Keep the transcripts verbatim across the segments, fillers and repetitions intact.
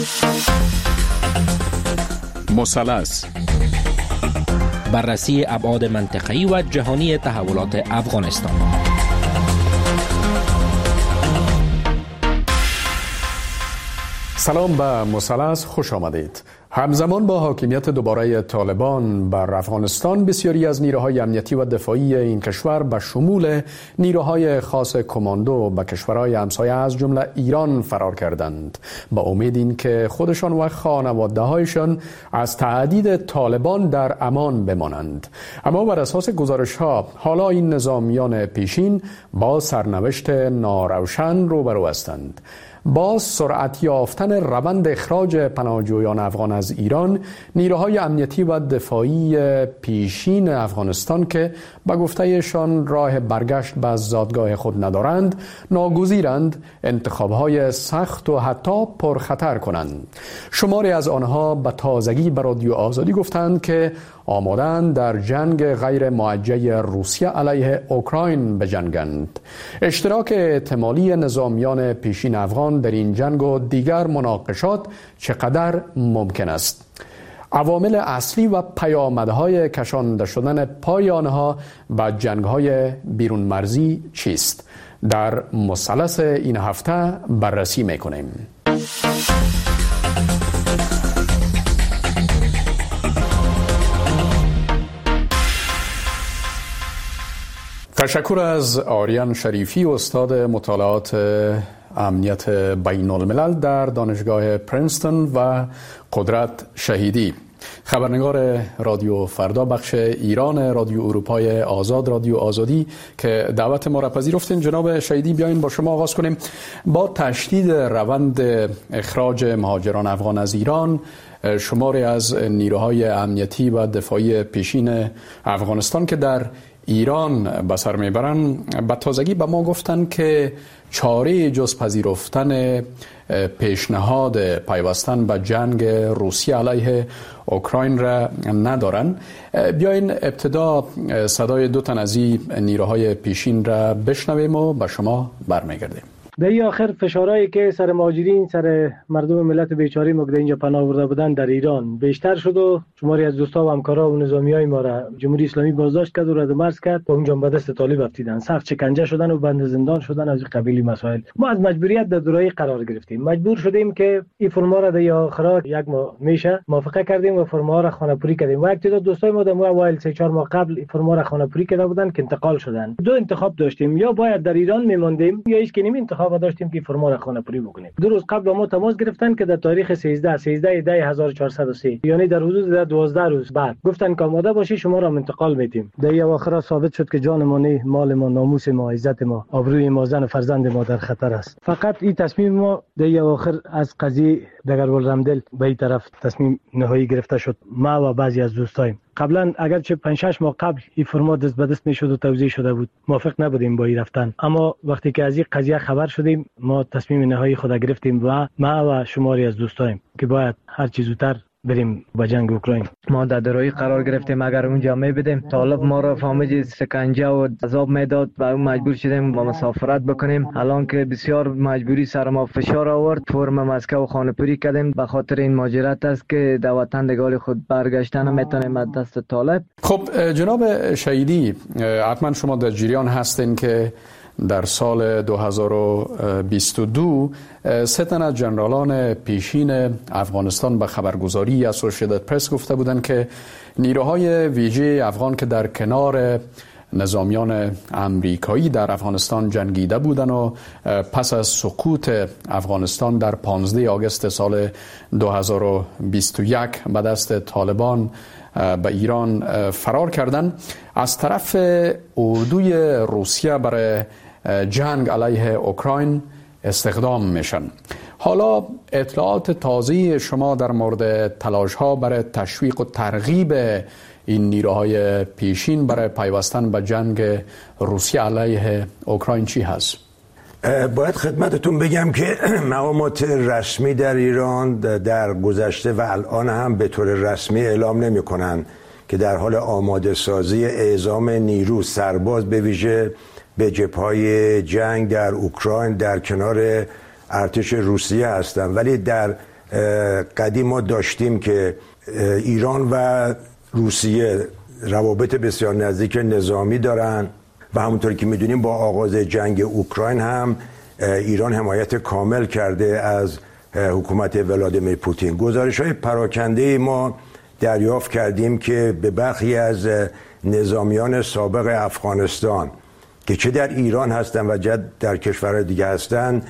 مثلث. بررسی ابعاد منطقه‌ای و جهانی تحولات افغانستان. سلام به مثلث، خوش آمدید. همزمان با حاکمیت دوباره طالبان بر افغانستان، بسیاری از نیروهای امنیتی و دفاعی این کشور به شمول نیروهای خاص کماندو به کشورهای همسایه از جمله ایران فرار کردند، با امید این که خودشان و خانواده‌هایشان از تهدید طالبان در امان بمانند. اما بر اساس گزارش‌ها حالا این نظامیان پیشین با سرنوشت ناروشن روبرو هستند. با سرعت یافتن روند اخراج پناهجویان افغان از ایران، نیروهای امنیتی و دفاعی پیشین افغانستان که به گفته‌شان راه برگشت به زادگاه خود ندارند، ناگزیرند انتخاب‌های سخت و حتی پرخطر کنند. شماری از آنها به تازگی به رادیو آزادی گفتند که آمادند در جنگ غیر موجه روسیه علیه اوکراین بجنگند. اشتراک احتمالی نظامیان پیشین افغان در این جنگ و دیگر مناقشات چقدر ممکن است؟ عوامل اصلی و پیامدهای کشانده شدن پای آنها به جنگ‌های بیرون مرزی چیست؟ در مثلث این هفته بررسی می‌کنیم. تشکر از آریان شریفی، استاد مطالعات امنیت بین الملل در دانشگاه پرینستون، و قدرت شهیدی، خبرنگار رادیو فردا بخش ایران رادیو اروپای آزاد، رادیو آزادی، که دعوت ما را پذیرفتین. جناب شهیدی، بیاین با شما آغاز کنیم. با تشدید روند اخراج مهاجران افغان از ایران، شماری از نیروهای امنیتی و دفاعی پیشین افغانستان که در ایران به سر میبرن، به تازگی به ما گفتن که چاره جز پذیرفتن پیشنهاد پیوستن به جنگ روسیه علیه اوکراین را ندارن. بیاین ابتدا صدای دو تن از این نیروهای پیشین را بشنویم و به شما برمیگردیم. در آخر فشارهایی که سر مهاجرین، سر مردم ملت بیچاره ما که اینجا پناه برده بودن در ایران بیشتر شد و شماری از دوستا و همکارا و نظامیای ما را جمهوری اسلامی بازداشت کرد و رد مرز کرد و اونجا به دست طالب افتیدن، سخت شکنجه شدن و بند زندان شدن. از این قبیل مسائل ما از مجبوریت در دورایی قرار گرفتیم، مجبور شدیم که این فرما را در آخر یک ماه میشه موافقه کردیم و فرما را خانه‌پوری کردیم. و یک تعداد دوستای ما در اوایل سه چهار ماه قبل این فرما را خانه‌پوری کرده بودن که انتقال شدن. دو انتخاب داشتیم، یا باید در ایران میماندیم یا هیچ کنیم انتخاب داشتیم که فرما را خانه‌پوری بکنیم. دو روز قبل ما تماس گرفتن که در تاریخ سیزده سیزده دی هزار و چهارصد و سه، یعنی در حدود دوازده روز بعد، گفتن که آماده باشی شما را انتقال میدیم. در اواخر ثابت شد که جان ما نه، مال ما، ناموس ما، عزت ما، آبروی ما، زن و فرزند ما در خطر است. فقط این تصمیم ما در اواخر از قضیه دگرول رمدل به این طرف تصمیم نهایی گرفته شد. ما و بعضی از دوستایم قبلا اگرچه پنج شش ماه قبل این فرما دست به دست میشد و توزیع شده بود، موافق نبودیم با این رفتن، اما وقتی که از این قضیه خبر شدیم ما تصمیم نهایی خود گرفتیم و ما و شماری از دوستایم که باید هر چیز زودتر بریم با جنگ اوکراین. ما در درایی قرار گرفتیم، اگر اونجا میبدیم طالب ما را فهمید سکنجه و عذاب میداد و مجبور شدیم با مسافرت بکنیم. الان که بسیار مجبوری سر ما فشار آورد، فرم مسکو و خانه‌پوری کردیم. به خاطر این ماجرات است که در وطن دگال خود برگشتن نمیتونیم از دست طالب. خب جناب شهیدی، حتما شما در جریان هستین که در سال دو هزار و بیست و دو سه تن از جنرالان پیشین افغانستان به خبرگزاری اسوسییتد پرس گفته بودند که نیروهای ویژه افغان که در کنار نظامیان امریکایی در افغانستان جنگیده بودند و پس از سقوط افغانستان در پانزده آگوست سال دو هزار و بیست و یک به دست طالبان به ایران فرار کردند، از طرف اردوی روسیه برای جنگ علیه اوکراین استخدام میشن. حالا اطلاعات تازه شما در مورد تلاش ها برای تشویق و ترغیب این نیروهای پیشین برای پیوستن به جنگ روسیه علیه اوکراین چی هست؟ باید خدمتتون بگم که مقامات رسمی در ایران در گذشته و الان هم به طور رسمی اعلام نمی کنن که در حال آماده سازی اعزام نیرو سرباز به ویژه به جبهه‌های جنگ در اوکراین در کنار ارتش روسیه هستند، ولی در قدیم ما داشتیم که ایران و روسیه روابط بسیار نزدیک نظامی دارن و همونطور که میدونیم با آغاز جنگ اوکراین هم ایران حمایت کامل کرده از حکومت ولادیمیر پوتین. گزارش‌های پراکنده ما دریافت کردیم که به برخی از نظامیان سابق افغانستان که چه در ایران هستن و چه در کشورهای دیگه هستن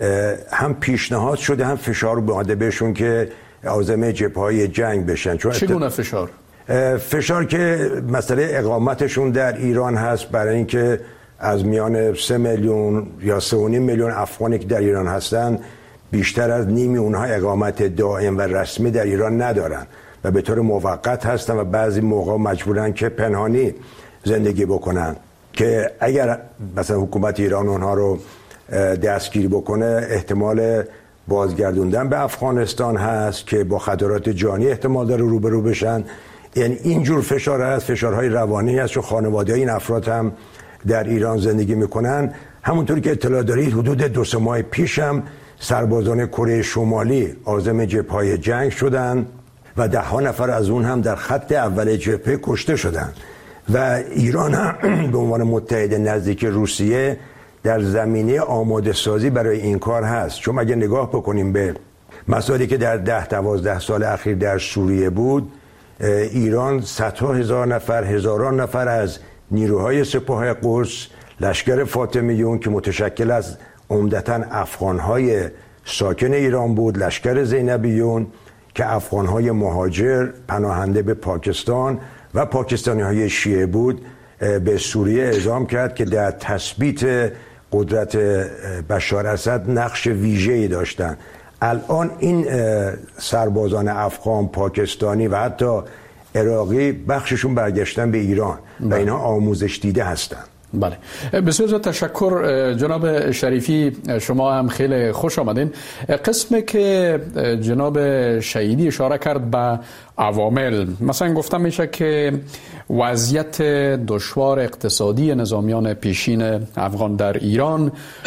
هم پیشنهاد شده هم فشار اومده بهشون که عازم جبهه‌های جنگ بشن. چگونه فشار؟ فشار که مسئله اقامتشون در ایران هست، برای اینکه از میان سه میلیون یا سه و نیم میلیون افغانی که در ایران هستن بیشتر از نیمی اونها اقامت دائم و رسمی در ایران ندارن و به طور موقت هستن و بعضی موقع مجبورن که پنهانی زندگی بکنن که اگر مثلا حکومت ایران اونها رو دستگیر بکنه احتمال بازگردوندن به افغانستان هست که با خطرات جانی احتمال داره روبرو بشن. یعنی اینجور فشار هست، فشارهای روانی هست، چون خانواده این افراد هم در ایران زندگی میکنن. همونطوری که اطلاع دارید حدود دو سه ماه پیش هم سربازان کره شمالی عازم جبهه‌های جنگ شدن و ده ها نفر از اون هم در خط اول جبهه کشته شدن و ایران هم به عنوان متحد نزدیک روسیه در زمینه آماده سازی برای این کار هست. چون اگه نگاه بکنیم به مسائلی که در ده دوازده سال اخیر در سوریه بود، ایران صدها هزار نفر هزاران نفر از نیروهای سپاه قدس، لشکر فاطمیون که متشکل از عمدتاً افغانهای ساکن ایران بود، لشکر زینبیون که افغانهای مهاجر پناهنده به پاکستان و پاکستانی های شیعه بود، به سوریه اعزام کرد که در تثبیت قدرت بشار اسد نقش ویژه‌ای داشتند. الان این سربازان افغان، پاکستانی و حتی عراقی بخششون برگشتن به ایران و اینها آموزش دیده هستند. بله، بسیار زیاد تشکر جناب شریفی، شما هم خیلی خوش آمدین. قسمی که جناب شهیدی اشاره کرد به عوامل، مثلا گفتم میشه که وضعیت دشوار اقتصادی نظامیان پیشین افغان در ایران،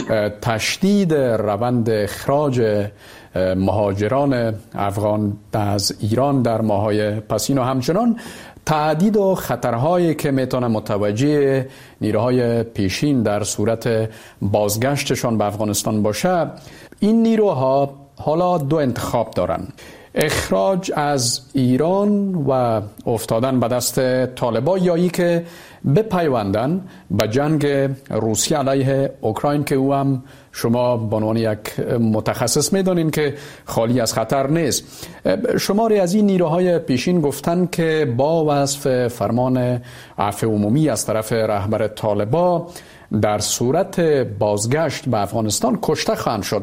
تشدید روند اخراج مهاجران افغان از ایران در ماهای پسین و همچنان تعدید و خطرهایی که میتونه متوجه نیروهای پیشین در صورت بازگشتشان به افغانستان باشه، این نیروها حالا دو انتخاب دارن: اخراج از ایران و افتادن به دست طالبان، یا ای که بپیوندن به جنگ روسیه علیه اوکراین که او هم شما به عنوان یک متخصص میدونین که خالی از خطر نیست. شماری از این نیروهای پیشین گفتن که با وصف فرمان عفو عمومی از طرف رهبر طالبان در صورت بازگشت به افغانستان کشته خواهند شد.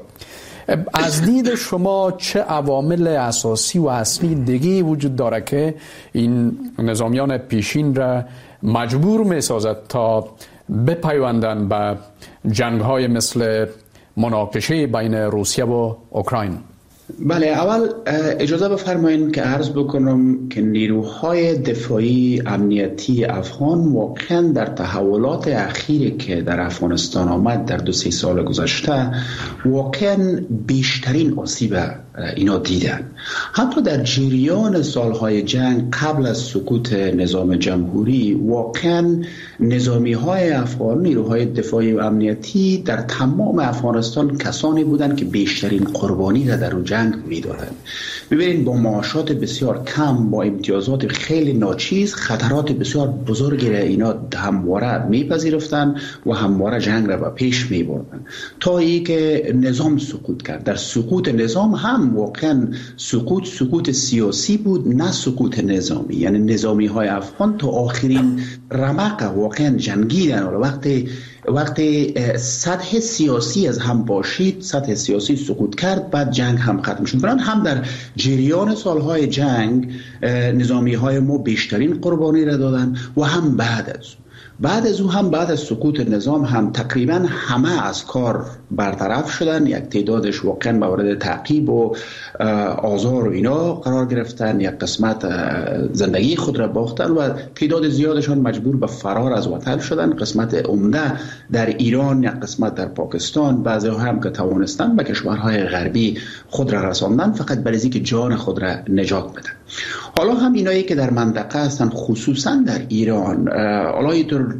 از دید شما چه عوامل اساسی و اصلی دیگه وجود داره که این نظامیان پیشین را مجبور می سازد تا بپیوندن به جنگ‌های مثل مناقشه بین روسیه و اوکراین؟ بله، اول اجازه بفرمایید که عرض بکنم که نیروهای دفاعی امنیتی افغان واقعا در تحولات اخیری که در افغانستان آمد در دو سه سال گذشته واقعا بیشترین آسیب اینا دیدن. حتی در جریان سالهای جنگ قبل از سقوط نظام جمهوری واقعا نظامی های افغان، نیروهای دفاعی و امنیتی در تمام افغانستان کسانی بودند که بیشترین قربانی را در جنگ میدادند. ببینید با معاشات بسیار کم، با امتیازات خیلی ناچیز، خطرات بسیار بزرگی را اینا همواره میپذیرفتند و همواره جنگ را به پیش میبردند تا ای که نظام سقوط کرد. در سقوط نظام هم واقعا سقوط سقوط سیاسی بود، نه سقوط نظامی. یعنی نظامی های افغان تا آخرین رمق واقعا جنگیدن. وقتی وقتی سطح سیاسی از هم باشید، سطح سیاسی سقوط کرد، بعد جنگ هم ختم شد. برای هم در جریان سالهای جنگ نظامی های ما بیشترین قربانی را دادن و هم بعد از بعد از او هم بعد از سقوط نظام هم تقریبا همه از کار برطرف شدن. یک تعدادش واقعا مورد تعقیب و آزار و اینا قرار گرفتن، یک قسمت زندگی خود را باختن و تعداد زیادشان مجبور به فرار از وطن شدن. قسمت عمده در ایران، یک قسمت در پاکستان، بعضی ها هم که توانستن به کشورهای غربی خود را رساندن فقط برای اینکه جان خود را نجات بدن. حالا هم اینایی که در منطقه هستن خصوصا در ایران، حالا اینطور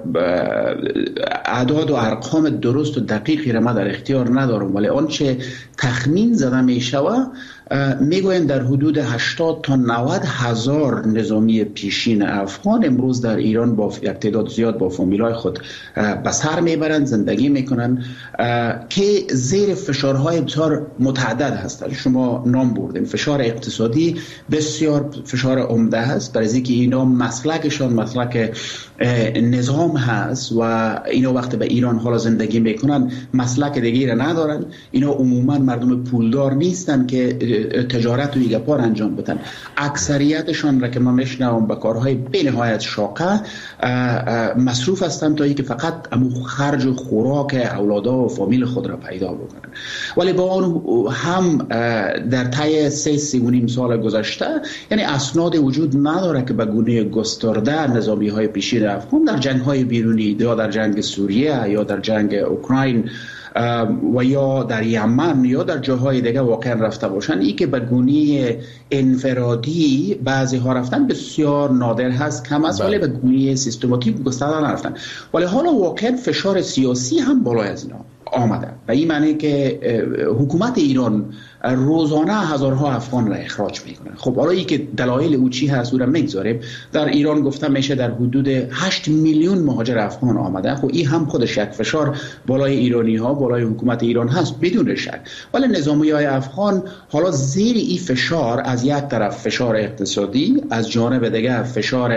اعداد و ارقام درست و دقیقی را ما در اختیار ندارم، ولی آنچه تخمین زده می شود میگوین در حدود هشتاد تا نود هزار نظامی پیشین افغان امروز در ایران با یک تعداد زیاد با فامیلای خود به سر میبرند، زندگی میکنن که زیر فشارهای بسیار متعدد هستند. شما نام بردیم، فشار اقتصادی بسیار فشار عمده هست، برای اینکه اینا مسلکشان مسلک نظام هست و اینا وقتی به ایران حالا زندگی میکنن مسلک دیگه را ندارن. اینا عموما مردم پولدار نیستن که تجارت و ایگپار انجام بدن. اکثریتشان را که من میشنوم به کارهای بنهایت شاقه مصروف هستن تا اینکه فقط امو خرج و خوراک اولادا و فامیل خود را پیدا بکنن. ولی با آن هم در طی سه سی و نیم سال گذشته یعنی اسناد وجود نداره که به گونه گسترده نظامی های پیشین افغان در جنگ های بیرونی یا در جنگ سوریه یا در جنگ اوکراین و یا در یمن یا در جاهای دیگه واقعا رفته باشن. ای که به گونه انفرادی بعضی ها رفتن بسیار نادر هست، کم است، ولی به گونه سیستماتیک گسترده نرفتن. ولی حالا واقعا فشار سیاسی هم بالای از اینا آمده و این معنی که حکومت ایران روزانه هزارها افغان را اخراج میکنه. خب حالا ای که دلایل او چی هست او را میگذاریم. در ایران گفتم میشه در حدود هشت میلیون مهاجر افغان آمده. خب این هم خودش یک فشار بالای ایرانی ها، بالای حکومت ایران هست بدون شک. ولی نظامی های افغان حالا زیر این فشار، از یک طرف فشار اقتصادی، از جانب دیگه فشار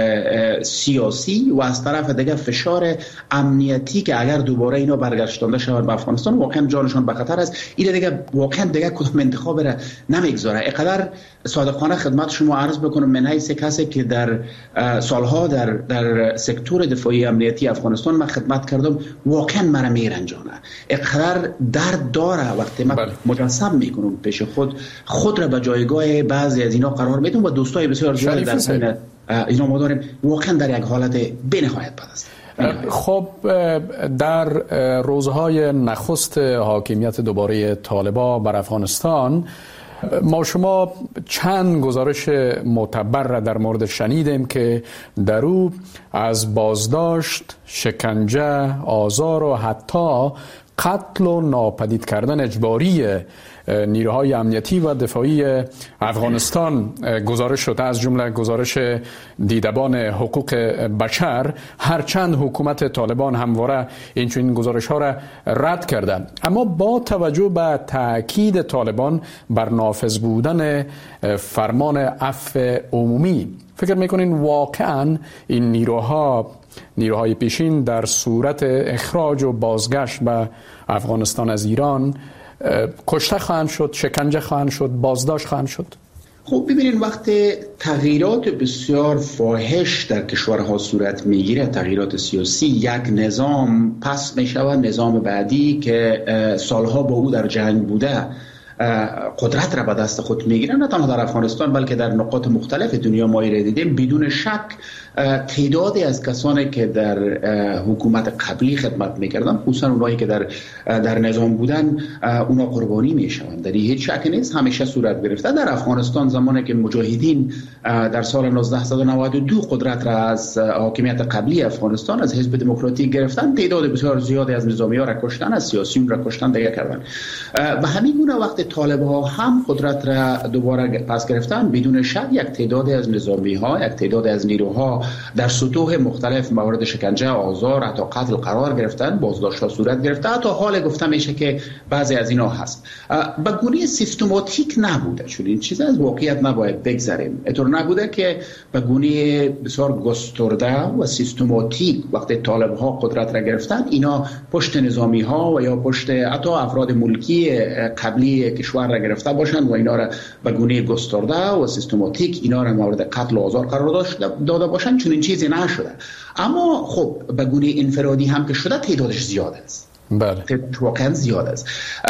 سیاسی و از طرف دیگه فشار امنیتی که اگر دوباره اینا برگشتانده شود به افغانستان واقعا جانشان به خطر است. این دیگه واقعا دیگه کدام انتخاب را نمیگذاره. اینقدر صادقانه خدمت شما عرض بکنم من حیث کسی که در سالها در در سکتور دفاعی امنیتی افغانستان من خدمت کردم، واقعا مرا میرنجانه. اینقدر درد داره وقتی من مجسم میکنم پیش خود خود را به جایگاه بعضی از اینا قرار میدم و دوستای بسیار زیاد در اینا ما داریم، واقعا در یک حالت بی‌نهایت بد است. خب در روزهای نخست حاکمیت دوباره طالبان بر افغانستان ما شما چند گزارش معتبر را در مورد شنیدیم که در او از بازداشت، شکنجه، آزار و حتی قتل و ناپدید کردن اجباری نیروهای امنیتی و دفاعی افغانستان گزارش شده، از جمله گزارش دیدبان حقوق بشر، هرچند حکومت طالبان همواره این گزارش ها را رد کرده. اما با توجه به تاکید طالبان بر نافذ بودن فرمان عفو عمومی، فکر میکنین واقعا این نیروها نیروهای پیشین در صورت اخراج و بازگشت به افغانستان از ایران کشته خواهند شد، شکنجه خواهند شد، بازداشت خواهند شد؟ خب ببینید وقتی تغییرات بسیار فاحش در کشورها صورت میگیره، تغییرات سیاسی، یک نظام پس میشود، نظام بعدی که سالها با او در جنگ بوده قدرت را به دست خود میگیرن، نه تنها در افغانستان بلکه در نقاط مختلف دنیا ما را دیدیم. بدون شک تعدادی از کسانی که در حکومت قبلی خدمت میکردن، خصوصا اونایی که در در نظام بودن، اونا قربانی میشوند. در این هیچ شکی نیست، همیشه صورت گرفته. در افغانستان زمانی که مجاهدین در سال نوزده نود و دو قدرت را از حاکمیت قبلی افغانستان از حزب دموکراتیک گرفتن، تعداد بسیار زیادی از نظامی‌ها را کشتن، از سیاسیون را کشتن دیگه کردن. و همین گونه وقتی طالب‌ها هم قدرت را دوباره پس گرفتن، بدون شک یک تعدادی از نظامی‌ها، یک تعدادی از نیروها در سطوح مختلف مورد شکنجه، آزار، حتی قتل قرار گرفتن، بازداشت‌ها صورت گرفته. حتی حال گفته میشه که بعضی از اینا هست به گونه سیستماتیک نبوده، چون این چیز از واقعیت نباید بگذریم. اینطور نبوده که به گونه بسیار گسترده و سیستماتیک وقتی طالب‌ها قدرت را گرفتن اینا پشت نظامی‌ها و یا پشت حتی افراد ملکی قبلی کشور را گرفته باشند و اینا را به گونه گسترده و سیستماتیک اینا را مورد قتل و آزار قرار داده باشند. چون این چیزی نشده، اما خب به گونه انفرادی هم که شده تعدادش زیاد است. بله، واقعا زیاد است.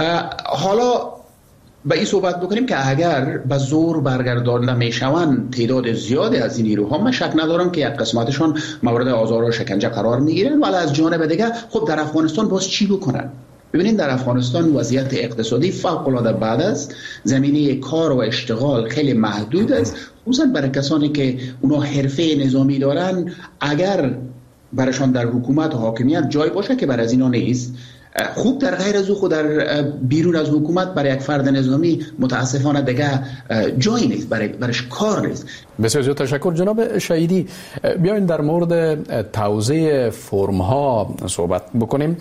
حالا به این صحبت بکنیم که اگر به زور برگردانده میشوند تعداد زیادی از این نیروها، من شک ندارم که یک قسمتشان مورد آزار و شکنجه قرار میگیرن، ولی از جانب دیگه خب در افغانستان باز چی بکنن؟ ببینید در افغانستان وضعیت اقتصادی فوق العاده بد است، زمینه کار و اشتغال خیلی محدود است، خصوصا برای کسانی که اونا حرفه نظامی دارن. اگر برایشان در حکومت و حاکمیت جای باشه که برای از اینا نیست، خوب در غیر از او خود در بیرون از حکومت برای یک فرد نظامی متاسفانه دیگه جایی نیست، برای برش کار نیست. بسیار زیاد تشکر. جناب شهیدی، بیاین در مورد توزیع فرم ها صحبت بکنیم.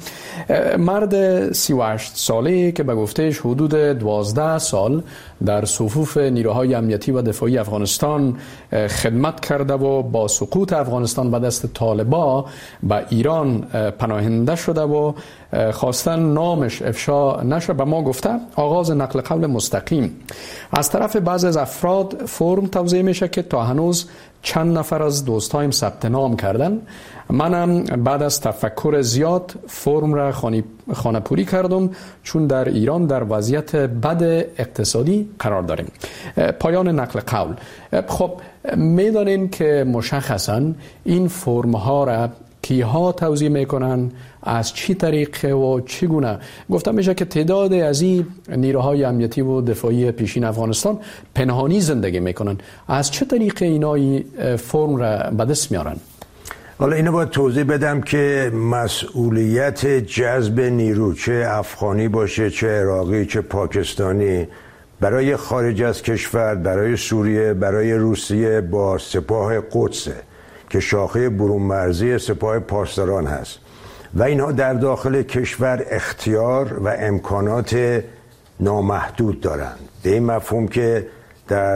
مرد سی و هشت ساله که به گفتهش حدود دوازده سال در صفوف نیروهای امنیتی و دفاعی افغانستان خدمت کرده و با سقوط افغانستان به دست طالبا به ایران پناهنده شده و خواستن نامش افشا نشه، به ما گفته آغاز نقل قول مستقیم از طرف بعض از افراد فرم توزیع میشه که تا هنوز چند نفر از دوستایم ثبت نام کردن. منم بعد از تفکر زیاد فرم را خانه پوری کردم، چون در ایران در وضعیت بد اقتصادی قرار داریم. پایان نقل قول. خب میدانین که مشخصا این فرم ها را کیها توزیع میکنن، از چی طریقه و چگونه؟ گفته میشه که تعداد از این نیروهای امنیتی و دفاعی پیشین افغانستان پنهانی زندگی میکنن. از چه طریقه اینا فرم را به دست میارن؟ حالا اینو باید توضیح بدم که مسئولیت جذب نیرو، چه افغانی باشه، چه عراقی، چه پاکستانی، برای خارج از کشور، برای سوریه، برای روسیه با سپاه قدس که شاخه برون مرزی سپاه پاسداران هست و اینها در داخل کشور اختیار و امکانات نامحدود دارند. به این مفهوم که در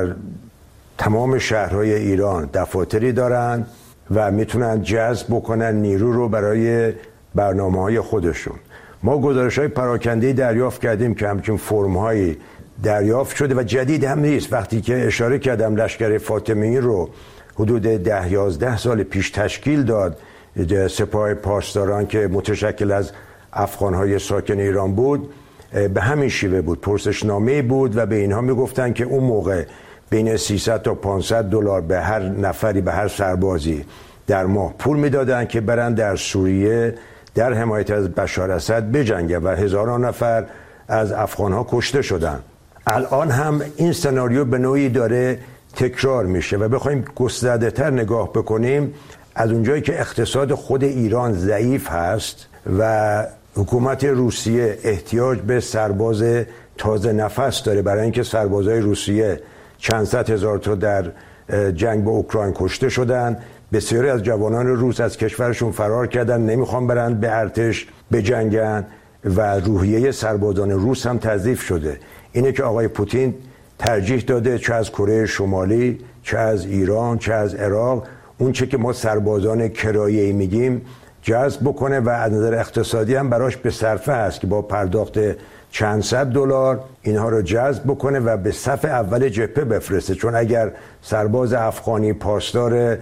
تمام شهرهای ایران دفاتری دارند و میتونن جذب بکنن نیرو رو برای برنامه‌های خودشون. ما گزارش‌های پراکنده‌ای دریافت کردیم که همچین فرم‌هایی دریافت شده و جدید هم نیست. وقتی که اشاره کردم لشکر فاطمی رو حدود ده یازده سال پیش تشکیل داد سپاه پاسداران که متشکل از افغان‌های ساکن ایران بود، به همین شیوه بود. پرسشنامه بود و به اینها میگفتن که اون موقع بین سیصد تا پانصد دلار به هر نفری، به هر سربازی در ماه پول میدادن که برن در سوریه در حمایت از بشار اسد بجنگن و هزاران نفر از افغان‌ها کشته شدن. الان هم این سناریو به نوعی داره تکرار میشه و بخوایم گسترده تر نگاه بکنیم، از اونجایی که اقتصاد خود ایران ضعیف هست و حکومت روسیه احتیاج به سرباز تازه نفس داره برای اینکه سربازای روسیه چند صد هزار تا در جنگ با اوکراین کشته شدن، بسیاری از جوانان روس از کشورشون فرار کردن، نمیخوان برند به ارتش بجنگن و روحیه سربازان روس هم تضعیف شده. اینه که آقای پوتین ترجیح داده چه از کره شمالی، چه از ایران، چه از عراق، اون چه که ما سربازان کرایه‌ای میگیم جذب بکنه و از نظر اقتصادی هم براش به صرفه هست که با پرداخت چند صد دلار اینها رو جذب بکنه و به صف اول جبهه بفرسته. چون اگر سرباز افغانی پاسدار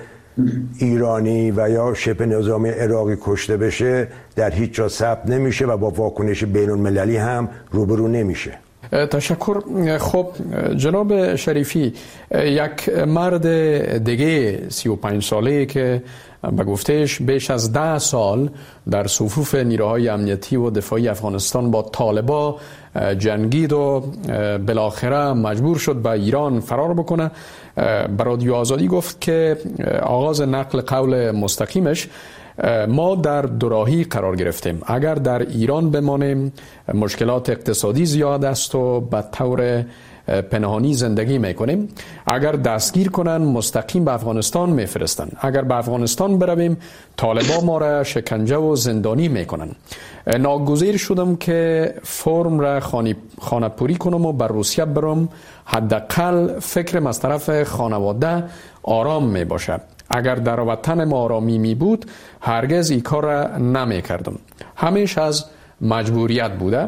ایرانی و یا شبه نظامی عراقی کشته بشه در هیچ جا ثبت نمیشه و با واکنش بین المللی هم روبرو نمیشه. تشکر. خب جناب شریفی، یک مرد دیگه سی و پنج ساله که به گفتهش بیش از ده سال در صفوف نیروهای امنیتی و دفاعی افغانستان با طالبا جنگید و بالاخره مجبور شد به ایران فرار بکنه، به رادیو آزادی گفت که آغاز نقل قول مستقیمش ما در دوراهی قرار گرفتیم. اگر در ایران بمانیم مشکلات اقتصادی زیاد است و به طور پنهانی زندگی میکنیم. اگر دستگیر کنن مستقیم به افغانستان میفرستن. اگر به افغانستان برویم طالبا ما را شکنجه و زندانی میکنن. ناگزیر شدم که فرم را خانه پوری کنم و بر روسیه برم، حداقل فکرم از طرف خانواده آرام می باشه. اگر در وطن ما آرامی می بود هرگز این کار را نمی کردم. همیشه از مجبوریت بوده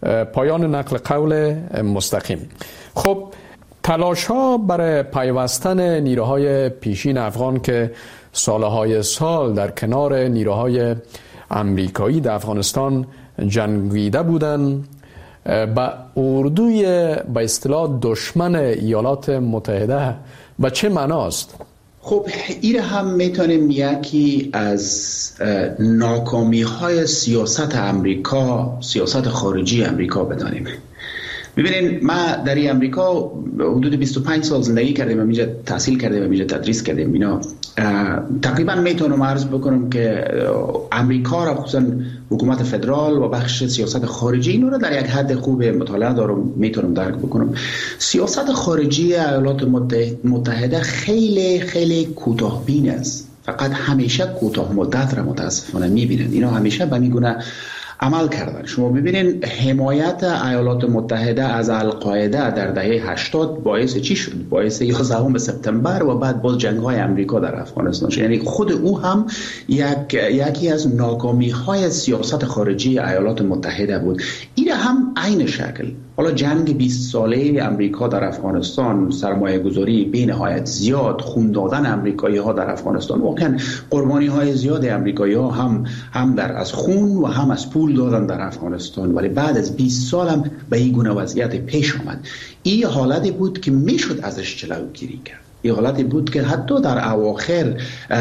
پایان نقل قول مستقیم. خب تلاش ها برای پیوستن نیروهای پیشین افغان که سالهای سال در کنار نیروهای امریکایی در افغانستان جنگیده بودند با اردوی به اصطلاح دشمن ایالات متحده به چه معناست؟ خب این هم میتونیم یکی از ناکامی های سیاست امریکا، سیاست خارجی امریکا بدانیم. ببینید ما در امریکا حدود بیست و پنج سال زندگی کردیم و اینجا تحصیل کردیم و اینجا تدریس کردیم. اینا تقریبا میتونم عرض بکنم که امریکا را خصوصا حکومت فدرال و بخش سیاست خارجی اینو را در یک حد خوب مطالعه دارم، میتونم درک بکنم. سیاست خارجی ایالات متحده خیلی خیلی کوتاه‌بین است. فقط همیشه کوتاه مدت را متاسفانه میبینند. اینا همیشه به میگونه عمل کردن. شما ببینید حمایت ایالات متحده از القاعده در دهه هشتاد باعث چی شد؟ باعث یازدهم سپتامبر و بعد باز جنگ‌های امریکا در افغانستان شد. یعنی خود او هم یک یکی از ناکامی‌های سیاست خارجی ایالات متحده بود. این هم عین شکل. حالا جنگ بیست ساله امریکا در افغانستان، سرمایه گذاری بی نهایت زیاد، خون دادن امریکایی ها در افغانستان، واقعا قربانی های زیاد امریکایی ها هم هم در از خون و هم از پول دادن در افغانستان، ولی بعد از بیست سال هم به این گونه وضعیت پیش آمد. این حالتی بود که میشد ازش جلوگیری کرد. این حالتی بود که حتی در اواخر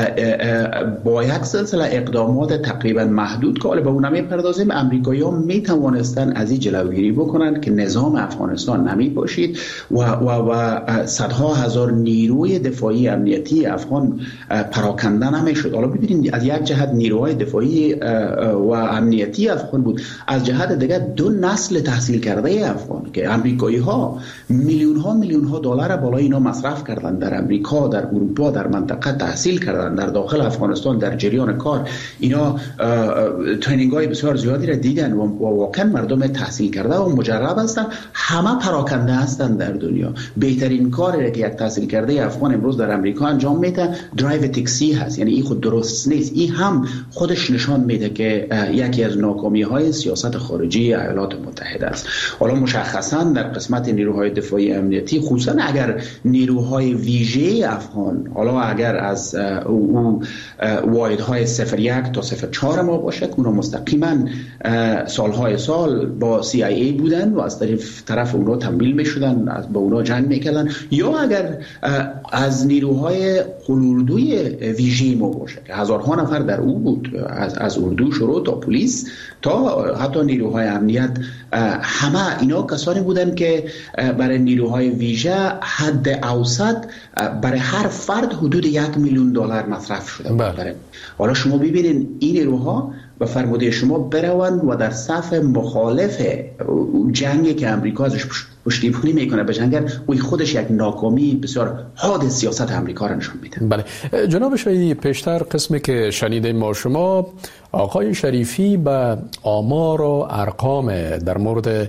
با یک سلسله اقدامات تقریبا محدود که به اون نمی‌پردازیم، امریکایی‌ها می‌توانستند از این جلوگیری بکنند که نظام افغانستان نمی باشید و و و صدها هزار نیروی دفاعی امنیتی افغان پراکنده نمی‌شد. حالا ببینید از یک جهت نیروهای دفاعی و امنیتی افغان بود، از جهت دیگر دو نسل تحصیل کرده افغان که امریکایی‌ها میلیون‌ها میلیون‌ها دلار بالای اینا مصرف کردند در امریکا، در اروپا، در منطقه تحصیل کردن، در داخل افغانستان در جریان کار اینا ترینینگ های بسیار زیادی را دیدن و واقعا مردم تحصیل کرده و مجرب هستن، همه پراکنده هستن در دنیا. بهترین کاری که یک تحصیل کرده افغان امروز در امریکا انجام میده درایو تاکسی هست. یعنی این خود درست نیست. این هم خودش نشان میده که یکی از ناکامی های سیاست خارجی ایالات متحده است. حالا مشخصا در قسمت نیروهای دفاعی امنیتی، خصوصا اگر نیروهای ویژه افغان، حالا اگر از او واحدهای صفر یک تا صفر چهار ما باشه که اونا مستقیما سالهای سال با سی آی ای بودن و از طرف طرف اونا تمویل میشدن، از با اونا جنگ میکردن، یا اگر از نیروهای قلوردوی ویژه ما باشه که هزارها نفر در او بود، از از اردو شروع تا پلیس تا حتی نیروهای امنیت، همه اینا کسانی بودن که برای نیروهای ویژه حد اوسط برای هر فرد حدود یک میلیون دلار مصرف شده بود. حالا شما ببینید این نیروها به فرموده شما بروند و در صف مخالف جنگی که امریکا ازش پشتیبانی میکنه به جنگ، اوی خودش یک ناکامی بسیار حاد سیاست امریکا را نشون میده. بله جناب شهیدی، پیشتر قسمی که شنیدیم ما شما آقای شریفی به آمار و ارقام در مورد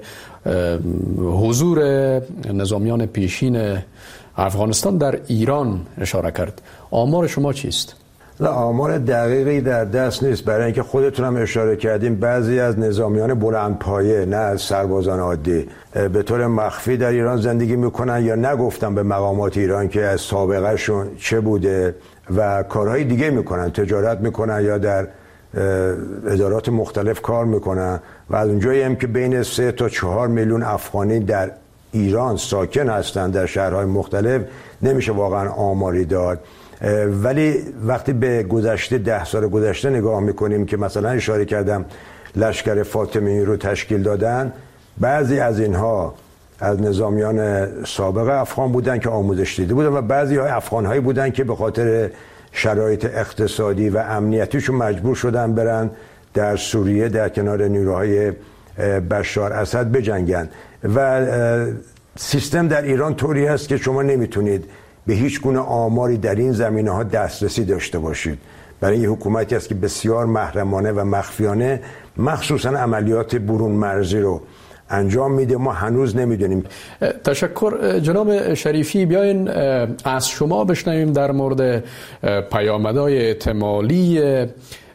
حضور نظامیان پیشین افغانستان در ایران اشاره کرد. آمار شما چیست؟ نه، آمار دقیقی در دست نیست، برای اینکه خودتون هم اشاره کردیم بعضی از نظامیان بلندپایه، نه از سربازان عادی، به طور مخفی در ایران زندگی میکنن یا نگفتن به مقامات ایران که از سابقه شون چه بوده و کارهای دیگه میکنن، تجارت میکنن یا در ادارات مختلف کار میکنن و از اونجایی هم که بین سه تا چهار میلیون افغانی در ایران ساکن هستند در شهرهای مختلف نمیشه واقعا آماری داد. ولی وقتی به گذشته ده سال گذشته نگاه میکنیم که مثلا اشاره کردم لشکر فاطمی رو تشکیل دادن، بعضی از اینها از نظامیان سابق افغان بودن که آموزش دیده بودن و بعضی های افغان هایی بودن که به خاطر شرایط اقتصادی و امنیتیشون مجبور شدن برن در سوریه در کنار نیروهای بشار اسد بجنگن و سیستم در ایران طوری هست که شما نمیتونید به هیچ گونه آماری در این زمینه ها دسترسی داشته باشید. برای این حکومتی است که بسیار محرمانه و مخفیانه مخصوصا عملیات برون مرزی رو انجام میده. ما هنوز نمیدونیم. تشکر جناب شریفی. بیاین از شما بشنویم در مورد پیامدهای احتمالی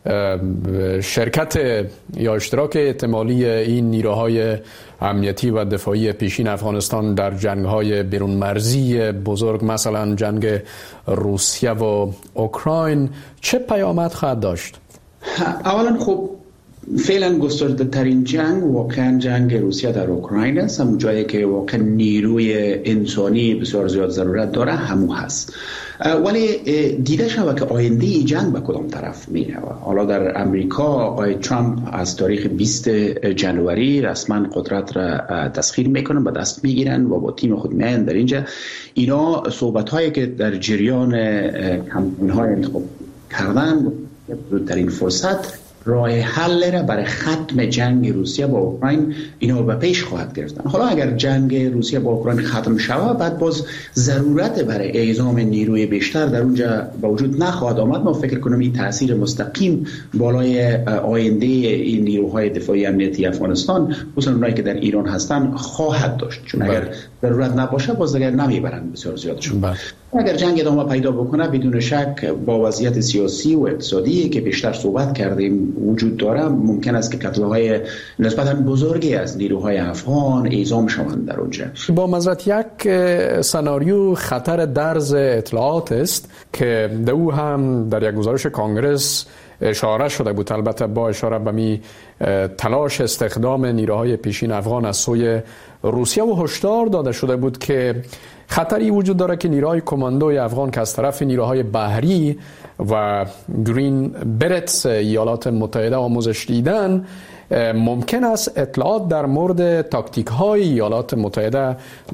شرکت یا اشتراک احتمالی این نیروهای امنیتی و دفاعی پیشین افغانستان در جنگ‌های بیرون مرزی بزرگ مثلا جنگ روسیه و اوکراین چه پیامد خواهد داشت؟ اولا خب فعلا گسترده ترین جنگ واقعا جنگ روسیه در اوکراین است. همون جایی که واقعا نیروی انسانی بسیار زیاد ضرورت داره همون هست. ولی دیده شود که آینده ای جنگ به کدام طرف میره. حالا در امریکا آقای ترامپ از تاریخ بیست جنوری رسما قدرت را تسخیر میکنن، به دست میگیرن و با تیم خود میان در اینجا. اینا صحبت هایی که در جریان کمپین های انتخاب کردن در این فرصت راه حل را برای ختم جنگ روسیه با اوکراین اینا به پیش خواهد گرفتن. حالا اگر جنگ روسیه با اوکراین ختم شود، بعد باز ضرورت برای اعزام نیروی بیشتر در اونجا به وجود نخواهد آمد. ما فکر کنم این تاثیر مستقیم بالای آینده این نیروهای دفاعی امنیتی افغانستان، خصوصا اونایی که در ایران هستن، خواهد داشت. چون اگر ضرورت نباشه باز دیگر نمیبرن بسیار زیادشون. اگر جنگ ادامه پیدا بکنه، بدون شک با وضعیت سیاسی و اقتصادی که بیشتر صحبت کردیم وجود داره، ممکن است که کتله‌های نسبتاً بزرگی از نیروهای افغان اعزام شوند در اونجا. با مزرعت یک سناریو خطر درز اطلاعات است که در او هم در یک گزارش کانگرس اشاره شده بود، البته با اشاره به می تلاش استخدام نیروهای پیشین افغان از سوی روسیه و هشدار داده شده بود که خطری وجود داره که نیروهای کماندوی افغان که از طرف نیروهای بحری و گرین برتس ایالات متحده آموزش دیدن، ممکن است اطلاعات در مورد تاکتیک های ایالات متحده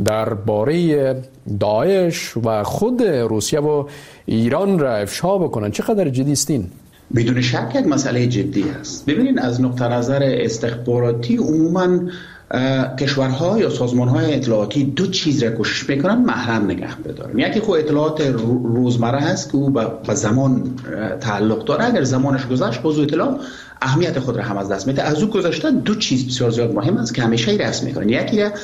درباره داعش و خود روسیه و ایران را افشا بکنن. چقدر جدی استین؟ بدون شک یک مسئله جدی است. ببینید از نقطه نظر استخباراتی عموماً کشورها یا سازمان‌های اطلاعاتی دو چیز را کوشش میکنن محرم نگه بدارن. یکی خود اطلاعات روزمره هست که او به زمان تعلق داره. اگر زمانش گذشت باز اطلاع اهمیت خود را هم از دست میده. از او گذشته دو چیز بسیار زیاد مهم است که همیشه ای رسم میکنن. یکی را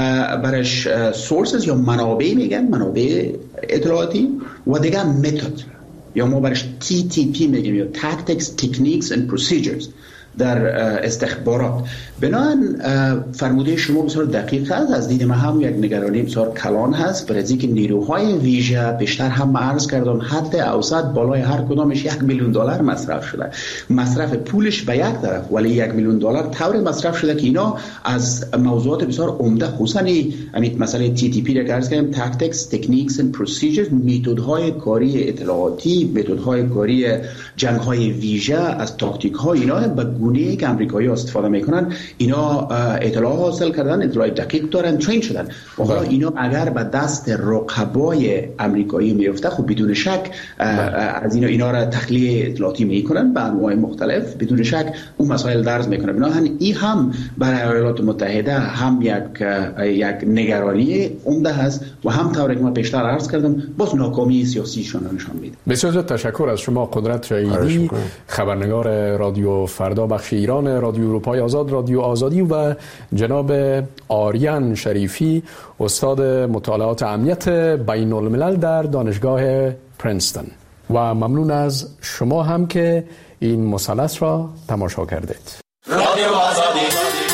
برش سورسز یا منابع میگن، منابع اطلاعاتی، و دیگه متد یا ما برش تی تی پی میگیم یا Tactics, Techniques and Procedures در استخبارات. بنابراین فرموده شما بسیار دقیق است. از دید من هم یک نگرانی بسیار کلان هست برای اینکه نیروهای ویژه بیشتر هم عرض کردم حد اوسط بالای هر کدامش یک میلیون دلار مصرف شده. مصرف پولش به یک طرف، ولی یک میلیون دلار طور مصرف شده که اینا از موضوعات بسیار عمده، خصوصا همین مسئله تی تی پی را که عرض کردم، Tactics, Techniques and Procedures، متدهای کاری اطلاعاتی، متدهای کاری جنگ‌های ویژه، از تاکتیک‌های اینا به گونه‌ای که آمریکایی‌ها استفاده میکنن، اینا اطلاع حاصل کردن، اطلاع دقیق دارن، ترین شدن. و حالا اینا اگر به دست رقبای آمریکایی میفته، خب بدون شک از اینا اینا را تخلیه اطلاعاتی میکنن به انواع مختلف، بدون شک اون مسائل درز میکنه. بنابراین این هم برای ایالات متحده هم یک یک نگرانی عمده هست و هم طوری که من پیشتر عرض کردم باز ناکامی سیاسیشون نشان میده. بسیار تشکر از شما قدرت شهیدی، خبرنگار رادیو فردا بخش ایران، رادیو اروپای آزاد، رادیو آزادی، و جناب آریان شریفی، استاد مطالعات امنیت بین الملل در دانشگاه پرینستون. و ممنون از شما هم که این مثلث را تماشا کردید. رادیو آزادی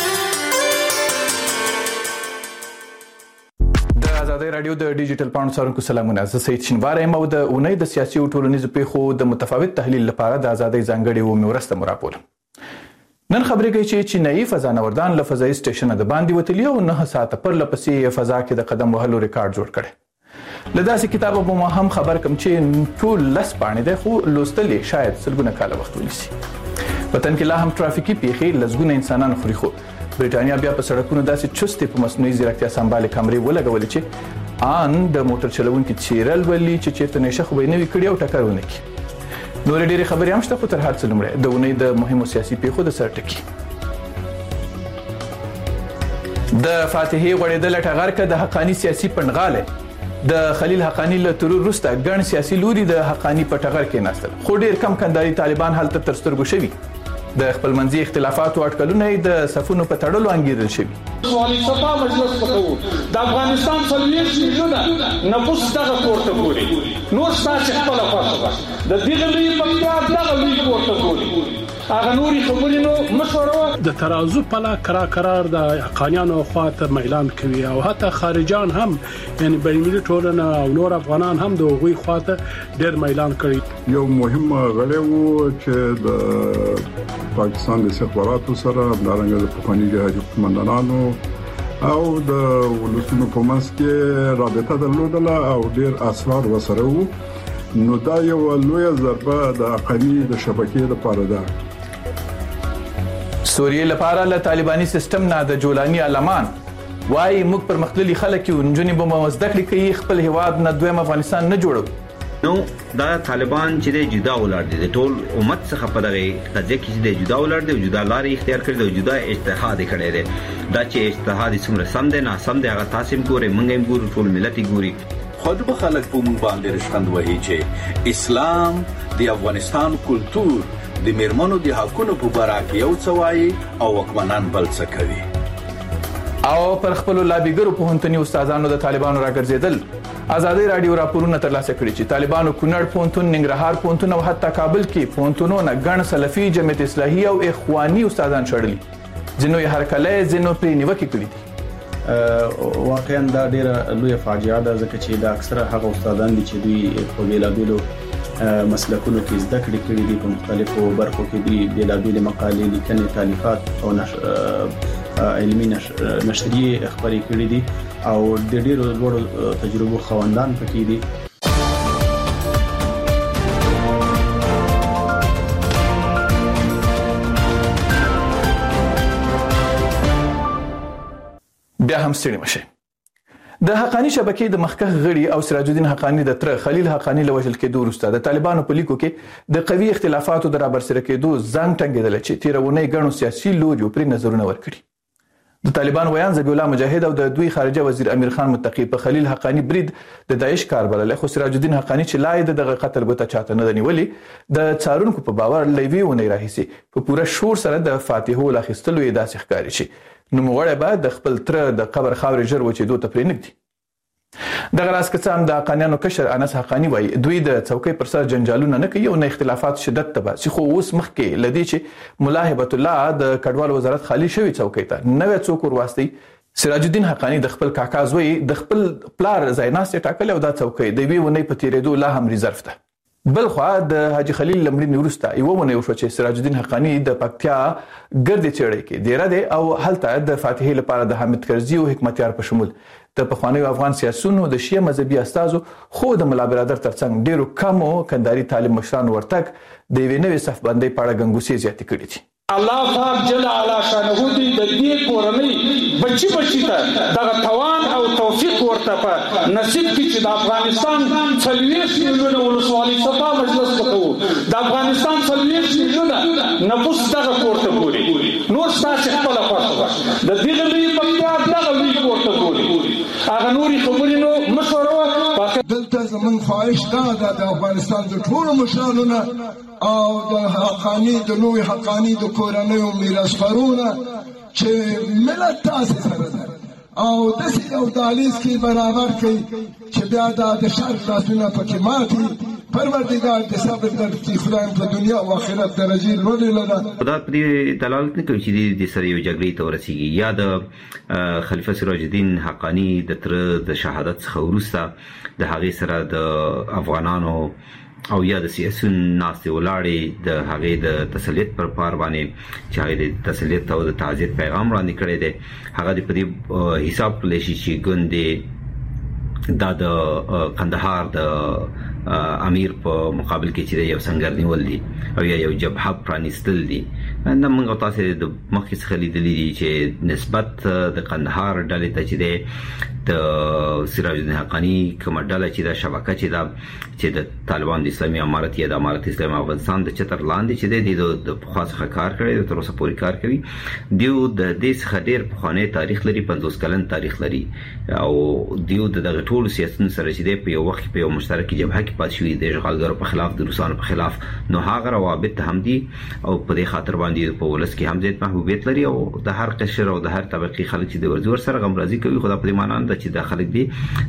د رادیو د ډیجیټل پاڼو څارونکو سلامونه. زه سید شینوار یم او د اونۍ د سیاسي او ټولنیزو پیښو د متفاوت تحلیل لپاره د ازادۍ ځانګړې و مرسته مراپور. نن خبرې کوي چې چینایي فضانوردان له فضایي سټیشنه د باندې وتلي او نه ساعته پر لپسې فضا کې د قدم وهلو ریکارډ جوړ کړی. له داسې کتابه به ما هم خبر کم چې ټول لس پاڼې دی، خو لوستل یې شاید سلګونه کاله وخت ونیسي. وطن کې لا هم ترافیکي پیښې لسګونه انسانان خوري، خو برېټانیا بیا په سړکونو داسې چستې په مصنوعي ځیرکتیا سمبالې کمرې ولګولې چې آن د موټر چلونکي څیره لولي چې چېرته نشه خو به یې نه وي کړي او ټکر ونه کړي. نورې ډېرې خبرې هم شته، خو تر هر څه لومړی د اونۍ د مهمو سیاسي پیښو د سر ټکي. د فاتحې غوړېدله ټغر که د حقاني سیاسي پنډغالی د خلیل حقانی له ترور وروسته ګڼ سیاسي لوري د حقانی په ټغر کې ناستل، خو ډېر کم کندهاري طالبان هلته تر سترګو شوي. د خپلمنځي اختلافاتو اټکلونه د صفونو په تړلو انګیرل شوي. والي صفا مجلس پکو د افغانستان څلوېښت میلیونه نفوس دغه کورته ګوري، نور ستاسې خپله خوښه ده. د دغه لوی پکتیا دغه لوی کورته ګوري، هغه نورې خبرې نو مشوره د ترازو پله کرا کرار د حقانیانو خواته میلان کوي او حتی خارجان هم یعنی بین‌المللي ټولنه او نور افغانان هم د هغوی خواته ډېر میلان کوي. یو مهم غړی و چې د پاکستان د استخباراتو سره همدارنګه د پخواني جهادي قومندانانو او د ولسونو په منځ کې رابطه درلودله او ډېر اسرار ورسره وو. نو دا یو لویه ضربه د حقاني د شبکې لپاره ده. سوریې لپاره له طالباني سیستم نه د جولاني علمان وایي موږ پرمختللي خلک یو، نجونې به مو زده کړې کوي، خپل هیواد نه دویم افغانستان نه جوړو. نو دا طالبان چې د جدا ولر دي د ټول امت څخه په دغه قضیه کې د جدا ولر دي، جدا لارې اختیار کړې دي، جدا اجتهاد کړی دی. دا چې اجتهاد څومره سم دی نه سم دی هغه تاسو هم ګورئ، موږ هم ګورو، ټول ملت یې ګوري. خود به خلک په موږ باندې رښتند وایي چې اسلام د افغانستان کلتور د میرمنو د حقونو په باره کې یو څه وایي او واکمنان بل څه کوي. او پر خپل لابیګرو پوهنتوني استادانو د طالبانو راګرځیدل. ازادي رادیو راپورونه ترلاسه کړي چې طالبانو کونړ پوهنتون، ننګرهار پوهنتون او حتی کابل کې پوهنتونونه ګڼ سلفي، جمعیت اصلاحي او اخواني استادان شړلي. ځینو یې هرکلی، ځینو پرې نیوکې کړي دي. واقعا دا ډیره لویه فاجعه ده ځکه چې دا اکثره هغه استادان دي چې دوی په بیلابیلو مسلکونو کې زده کړې کړې دي، په مختلفو برخو کې دي بیلابیلې مقالې، لیکنې، تالیفات او علمي نشریې خپرې کړې دي او د ډیرو لوړو تجربو خواندان پکې دي. بیا هم ستړي مشه. د حقانی شبکې د مخکښ غړي او سراج الدین حقانی د تر خلیل حقانی له وژل کېدو وروسته د طالبانو په لیکو کې د قوي اختلافاتو د رابرسېره کېدو زنګ ټینګېدل چې تیرونې ګڼو سیاسي لوریو پرې نظرونه ورکړي. د طالبان ویان ذبیح الله مجاهد او د دوی خارجه وزیر امیر خان متقی په خلیل حقانی برید د داعش کار بلل، خو سراج الدین حقانی چې لای دغه قتل به چاته نه نیولې د څارونکو په باور لوي ونی راهسي په پوره شور سره د فاتحو لاخستلو یې داسې ښکاري چې نوموړی به د خپل تر د قبر خاورې ژر وچېدو ته پرې نږدي. دغه راز که څه هم د حقانیانو کشر انس حقانی وایي دوی د څوکۍ پر سر جنجالونه نه کوي او نه اختلافات شدت ته باسي، خو اوس مخکې له دې چې ملا هبت الله د کډوال وزارت خالي شوي څوکۍ ته نوی څوک ورواستي، سراج الدین حقانی د خپل کاکا زوی د خپل پلار ځایناستې ټاکلې او دا څوکۍ د یوې ونې په تېرېدو لا هم ریزرف ده. بل خوا د حاجی خلیل لمړي وروسته یو ونه وشو چې سراج الدین حقانی د پکتیا ګرد چړې کې ډیره ده او هلته د فاتحې لپاره د حامد کرزي او حکمتیار په شمول د پخوانیو افغان سیاسونو د شیعه مذهبي استازو خو د ملا برادر ترڅنګ ډیرو کمو کنداري طالب مشران ورتګ د یوې نوې صف بندۍ په اړه ګنګوسې زیاتې کړې دي. الله پاک جل اعلی شانه دې د دې کورنۍ بچی بچی ته دغه توان او توفیق ورته په نصیب کې چې د افغانستان څلوېښت میلیونه ولسوالۍ صفا مجلس وکړو، د افغانستان څلوېښت میلیونه نفوس دغه کورته ګوري، نور ستاسې خپله خوښه ده، د دغه لوی پکتیا دغه لوی کورته ګوري، هغه نورې خبرې نو مشوره دلته زموږ خواهش دا ده د افغانستان د ټولو مشرانو نه او د حقاني د نوي حقاني د کورنیو میراثخوارونه چې ملت تاسې سره ده او داسې یو دهلیز کې برابر کړي چې بیا دا د شر لاسونه پکې ماتي. پروردګار د صبر درکړي، خدای په دنیا او آخرت درجې لوړې لره. دا پرې دلالت نه کوي چې د سره یو جګړې ته ورسیږي یا د خلیفه سراج الدین حقانی د تر د شهادت څخه وروسته د هغې سره د افغانانو او یا د سیاسون ناستې ولاړې د هغې د تسلیت پر پار باندې چې هغې د تسلیت او د تعزیت پیغام وړاندې کړی دی، هغه د په دې حساب کړلی شي چې ګوندې دا د کندهار د امیر په مقابل کې چې یو سنگر نیول دي او یا یو جبهه پرانیستل دي. نن موږ تاسو د مخکې څخه لیدلي دي چې نسبت د کندهار ډلې ته چې دی د سراج الدین حقانی کومه ډله چې دا شبکه چې دا چې د طالبان د اسلامي امارت یا د امارت اسلامي افغانستان د چتر لاندې چې دی د پخوا څخه کار کړی دی، تر اوسه پورې کار کوي. دیو د دې څخه ډېر پخوانی تاریخ لري، پنځوس کلن تاریخ لري او دیو د دغه ټولو سیاستونو سره چې دی په یو وخت کې په یو مشترکه جبهه کې پاتې پاتې شوی د اشغالګرو په خلاف د روسانو په خلاف نو هغه روابط هم دي او په دې خاطر باندې په ولس کې هم زیات محبوبیت لري او د هر قشر او د هر طبقه خلک چې د ورزور سره غمرازي کوي خو د په معنی نه چې د خلک دي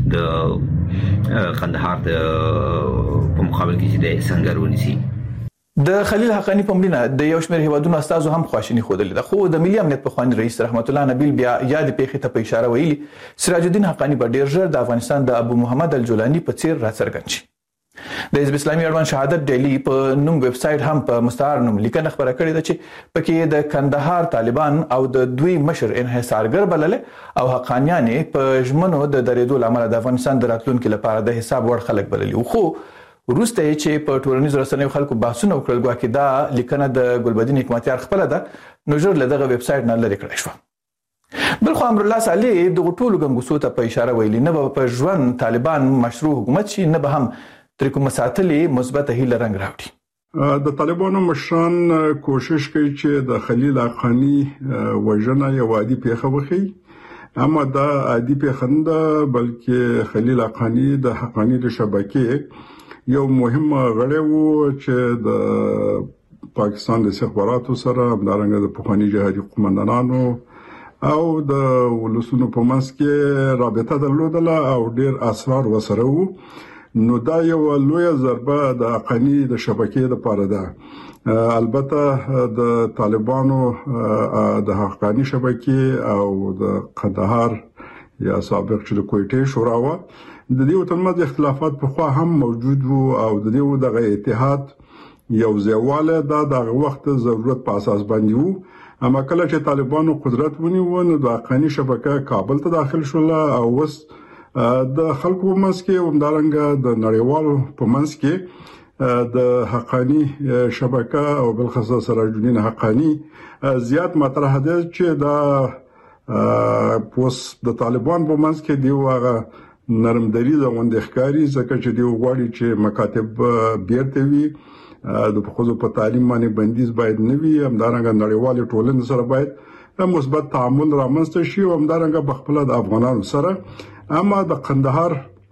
د قندهار د په مقابل کې چې د څنګه ونیسي. د خلیل حقانی په مړینه د یو شمېر هیوادونو استازو هم خواشیني ښودلې ده خو د ملي امنیت په خواني رئیس رحمت الله نبیل بیا یاد پیښې ته په اشاره ویلي سراج الدین حقانی په ډیر ژر د افغانستان د ابو محمد الجولانی په څیر راڅرګند شي. د حزب اسلامي اړوند شهادت ډیلی په نوم ویب سټ هم په مستعار نوم لیکنه خبره کړې ده چې پکې د کندهار طالبان او د دوی مشر انحصارګر بلل او حقانیان په ژمنو د درېدو لامل د افغانستان د راتلونکو لپاره د حساب وړ خلک بلل خو وروسته چې په ټولنیزو رسنیو خلکو بحثونه وکړل ګواکې دا لیکنه د ګلبدین حکمتیار خپل ده نو ژر له دغه ویب سټ نه لري کړی شو. بل خو امر الله صالح د ټولو ګنګوسو ته په اشاره ویلي نه په ژوند طالبان مشروع حکومت شي نه به هم تر کومه ساتلې مثبت هیله رنګ راوړي. د طالبانو مشران کوشش کوي چې د خلیل حقانی وژنه یو عادي پیښه وخی اما دا عادي پیښه نه ده بلکې خلیل حقانی د حقانی د شبکې یو مهم غړی وو چې د پاکستان د استخباراتو سره همدارنګه د پخواني جهادي قومندانانو او د ولسونو په منځ کې رابطه درلودله او ډیر اسرار وسره وو نو دا یو لوی ضربه د حقانی د شبکې لپاره ده. البته د طالبانو د حقانی شبکې او د قندهار یا سابق چې د کویټې شورا و د دې ترمنځ اختلافات په خوا هم موجود وو او د دې دغه اتحاد یو ځایواله دا د وخت ضرورت په اساس باندې وو اما کله چې طالبانو قدرت ونیو نو د حقانی شبکه کابل ته داخل شول او وس د خلکو منځ کې همدارنګه د نړیوالو په منځ کې د حقانی شبکه او بلخصوص سراج الدین حقانی زیات مطرح ده چې دا پوس د طالبان په منځ کې دی واغه نرم دری د غونډې ښکاری ځکه چې دی وغواړي چې مکاتب بیرته وي د خصوص په تعلیم باندې بندیز باید نه وي همدارنګه نړیوال ټولنې سره باید مثبت تعامل رامنځته شي او همدارنګه بخپله د افغانانو سره اما د قندهار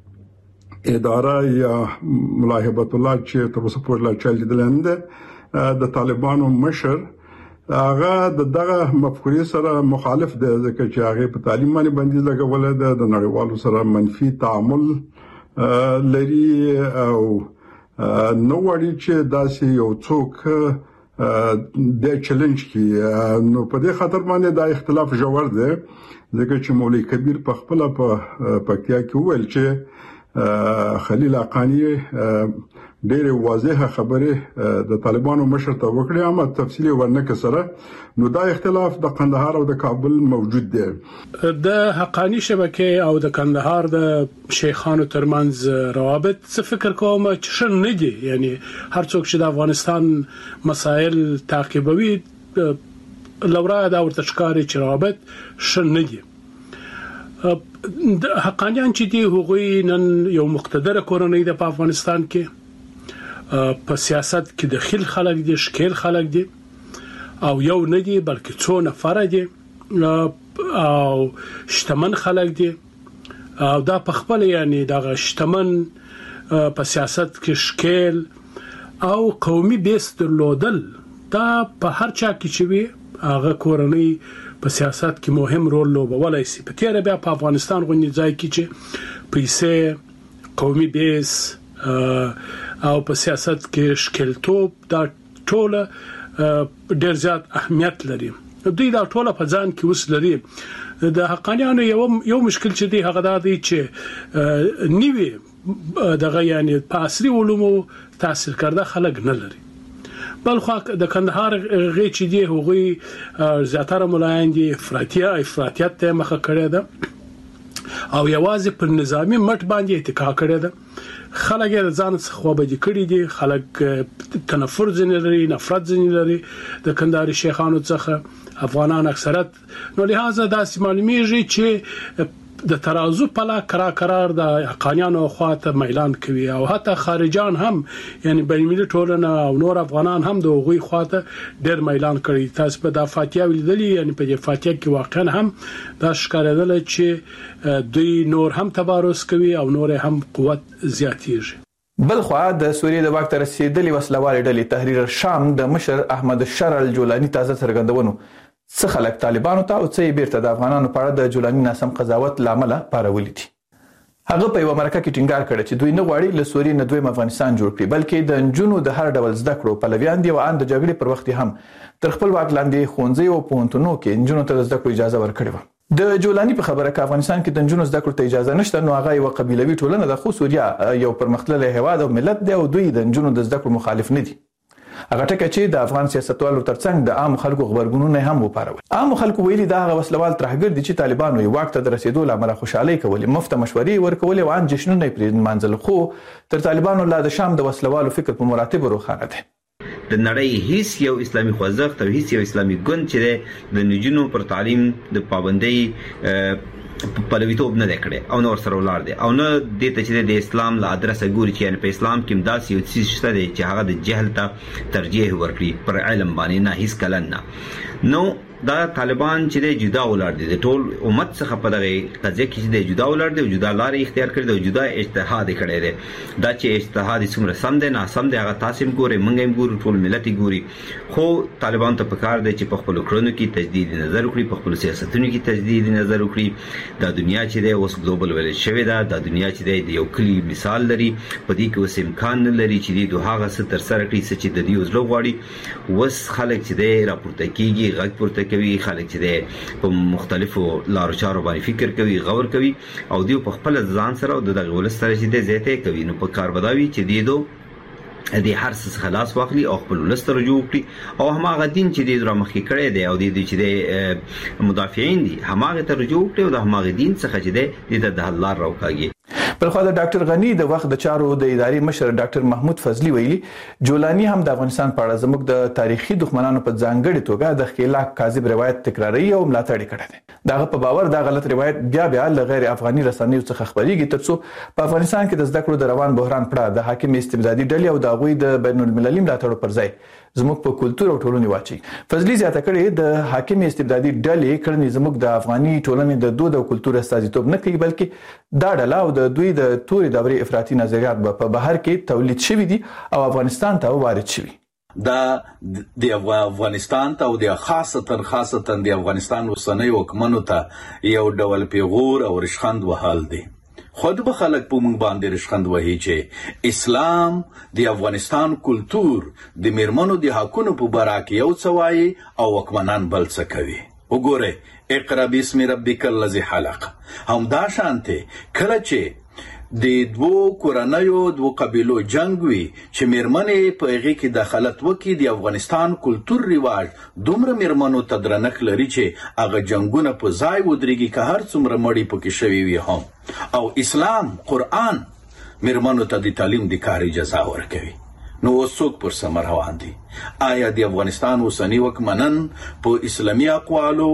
اداره یا ملاحبت الله چې تر اوسه پورې لا چل لیدل د طالبانو مشر هغه د دغه مفکورې سره مخالف دی ځکه چې هغه په تعلیم باندې بندیز لګول دی د نړیوالو سره منفي تعامل لري او نو وړي چې داسې یو څوک د چیلنج کی نو په دې خاطر باندې دا اختلاف جوړ دی ځکه چې مولوی کبیر په خپل په پکتیا کې ویل چې خلیل حقانی ډېر واضحه خبره د طالبانو مشر ته وکړه اما تفصیلی ورنکه سره نو دا اختلاف د قندهار او د کابل موجود دی. د حقانی شبکه او د قندهار د شیخانو ترمنځ روابط څه فکر کوم چې شر نه دي یعنی هر څوک چې د افغانستان مسائل تعقیبوي لورا دا ورته ښکاري چې روابط شر نه دي. حقانیان چې دي هغوی نن یو مقتدره کورنۍ د افغانستان کې په سیاست کې دخیل خلک دي شکل خلک دي او یو نه دي بلکې څو نفر دي او شتمن خلک دي او دا په خپل یعنی دا شتمن په سیاست کې شکل او قومي بیس درلودل دا په هر چا کې چې وي هغه کورنۍ په سیاست کې مهم رول لوبولای شي. په تیر بیا په افغانستان غونډه ځای کې چې پیسې قومي بیس او په سیاست کې شکلتوب دا ټول ډېر زیات اهمیت لري. دوی دا ټول په ځان کې وس لري. د حقانیانو یو یو مشکل چې دی هغه دا دی چې نیوي دغه یعنی په عصري علومو تاثیر کرده خلک نه لري. بل خو د کندهار غي چې دی هغوی زیاتره ملایان دي افراطیه افراطیت ته مخه کړی ده او یوازې په نظامی مټ باندې اتکا کړی ده. خلک یې ځان څخه خوابدي کړي دي خلک تنفر ځنې لري نفرت ځنې لري د کندهاري شیخانو څخه افغانان اکثرت نو لہذا داسې معلومیږي چې د ترازو په لا کرا قرار د حقانیانو خواته میلان کوي او حتی خارجان هم یعنی بین المللي ټولنه او نور افغانان هم د غوي خواته ډېر میلان کړي. تاسو په د فاتحه ولیدلی یعنی په د فاتحه کې واقعا هم دا ښکارېدل چې دوی نور هم تبارز کوي او نور هم قوت زیاتیږي. بل خو د سوریې د واک ته رسیدلې وسلوالې ډلې تحریر شام د مشر احمد شرع الجولاني تازه څرګندونو څه خلک طالبانو ته او څه بیرته د افغانانو په اړه د جولاني ناسم قضاوت لامل پارولې دي. هغه په یو مرکه کې ټینګار کړ چې دوی نه غواړي له سوریې نه دویم افغانستان جوړ کړي، بلکې د نجونو د هر ډول زده کړو پلویان دي او ان د جګړې پر وخت هم تر خپل واک لاندې ښوونځي او پوهنتونونو کې نجونو ته د زده کړو اجازه ورکړې وه. د جولاني په خبره کې افغانستان کې د نجونو زده کړو ته اجازه نشته، نو هغه یو قبیلوي ټولنه ده، خو سوریا یو پرمختللی هیواد او ملت دی او دوی د نجونو د زده کړو مخالف نه دي. هغه ټکه چې د افغان سیاستوالو ترڅنګ د عام خلکو خبرګونونه هم وپارول. عام خلکو ویلي دا هغه وسلوال ترهګر دي چې طالبانو یې واک ته د رسیدو لامل خوشحالي کولې، مفته مشورې ورکولې او ان جشنونه پرې منځل، خو تر طالبانو لا د شام د وسلوالو فکر په مراتب روښانه دی. د نړۍ هیڅ یو اسلامي خوځښت او هیڅ یو اسلامي ګوند چې د نجونو پر تعلیم د پابندۍ پلویتوب نه دی کړی او نور سره ولاړ دی او نه دې ته چې د اسلام له ادرسه ګوري چې په اسلام کې همداسې یو څیز شته دی چې هغه د جهل ته ترجیح ورکړي پر علم باندې، نه هیڅ کله نه. نو دا طالبان چې د جدا ولاړ دي د ټول امت څخه په دغه قضیه کې چې د جدا ولاړ دي او جدا لارې اختیار کړي دي او جدا اجتهاد کړي دي. دا چې اجتهاد څومره سم دی نه سم دی هغه تاسو هم ګورئ، موږ هم ګورو، ټول ملت یې ګوري، خو طالبان ته پکار دی چې په خپلو کړنو کې تجدید نظر وکړي، په خپلو سیاستونو کې تجدید نظر وکړي. دا دنیا چې دی اوس ګلوبل ویلج شوې ده، دا دنیا چې دی د یو کلي مثال لري، په دې کې اوس امکان نه لري چې دوی د هغه څه ترسره کړي څه چې د دوی زړه غواړي. اوس خلک چې دی راپورته کېږي، غږ پورته کوي، خلک چې په مختلفو لارو چارو باندې فکر کوي، غور کوي او دوی په خپل ځان سره او دغه ولس سره چې د زیاته کوي. نو په کار بداوي چې دی دو د هر څه خلاص واخلي او خپل ولس ته رجوع کړي او هماغه دین چې دی را مخکې کړی دی او دی چې دی مدافعین دي هماغه ته رجوع کړي او د هماغه دین څخه چې دی د حل لار راوکاږي. بل خو د ډاکټر غنی د وخت د چارو د ادارې مشر ډاکټر محمود فضلی ویلي جولانی هم د افغانستان په اړه زموږ د تاریخي دښمنانو په ځانګړي توګه د ښکېلاک کاذب روایت تکراروي او ملاتړ کړی دی. دغه په باور دا غلط روایت بیا بیا له غیر افغاني رسنیو څخه خبريږي ترڅو په افغانستان کې د زده کړو د روان بحران پړه د حاکم استبدادي ډلې او د هغوی د بین المللي ملاتړ پر ځای زموږ په کلتور او ټولنې واچي. فضلی زیاته کړې د حاکم استبدادي ډلې کړنې زموږ د افغاني ټولنې د دود او کلتور استازیتوب نه کوي، بلکې دا ډله او د دوی د توري دورې افراطي نظریات په بهر کې تولید شوي دي او افغانستان ته وارد شوي. دا د افغانستان ته او د خاصتا خاصتا د افغانستان اوسنۍ حکومتونو ته یو ډول پیغور او رشخند وهال دي. خود به خلک په موږ باندې رشخند وهي چې اسلام د افغانستان کلتور د میرمنو د حقونو په باره کې یو څه وایي او حکمران بل څه کوي. وګوره اقرا بسم ربک الذی خلق همدا شانته کله چې د دوو کورنیو دوو قبیلو جنگ وي چې میرمنې په هغې کې دخالت وکړي د افغانستان کلتور رواج دومره میرمنو ته درنښت لري چې هغه جنګونه په ځای ودرېږي که هر څومره مړي پکې شوي وي هم او اسلام قرآن میرمنو ته د تعلیم د کار اجازه ورکوي. نو اوس څوک پر سمه روان دي؟ آیا د افغانستان اوسني واکمنان په اسلامي اقوالو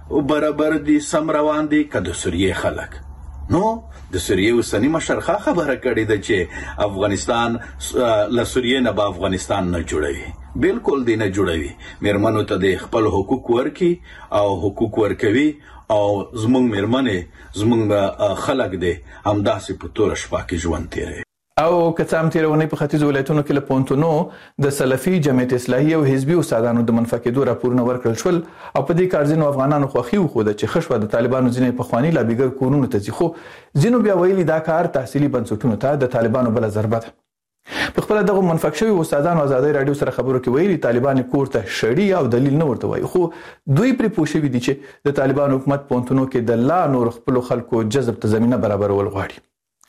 برابر دي سم روان دي که د سوریې خلک؟ نو د سوریې اوسني مشرخه خبره کړې ده چې افغانستان له سوریې نه به افغانستان نه جوړوي. بالکل دی نه جوړوي. میرمنو ته د خپل حقوق ورکړي او حقوق ورکوي او زموږ میرمنې زموږ خلک دی همداسې په توره شپه کې ژوند تیروي. او که څه هم تېره اونۍ په ختیځو ولایتونو کې له پوهنتونو د سلفي جمعیت اصلاحي او حزبي استادانو د منفعه کېدو راپورونه ورکړل شول او په دې کار ځینو افغانانو خوښي وښوده چې ښه شوه د طالبانو ځینې پخواني لابیګر کورونو ته ځي، خو ځینو بیا ویلي دا کار تحصیلي بنسټونو ته د طالبانو بله ضربه ده. په خپله دغو منفعه شوي استادانو ازادۍ راډیو سره خبرو کې ویلي طالبان کور ته شړي او دلیل نه ورته وایي، خو دوی پرې پوه شوي دي چې د طالبانو حکومت پوهنتونو کې د لا نور خپلو خلکو جذب ته زمینه برابرول غواړي.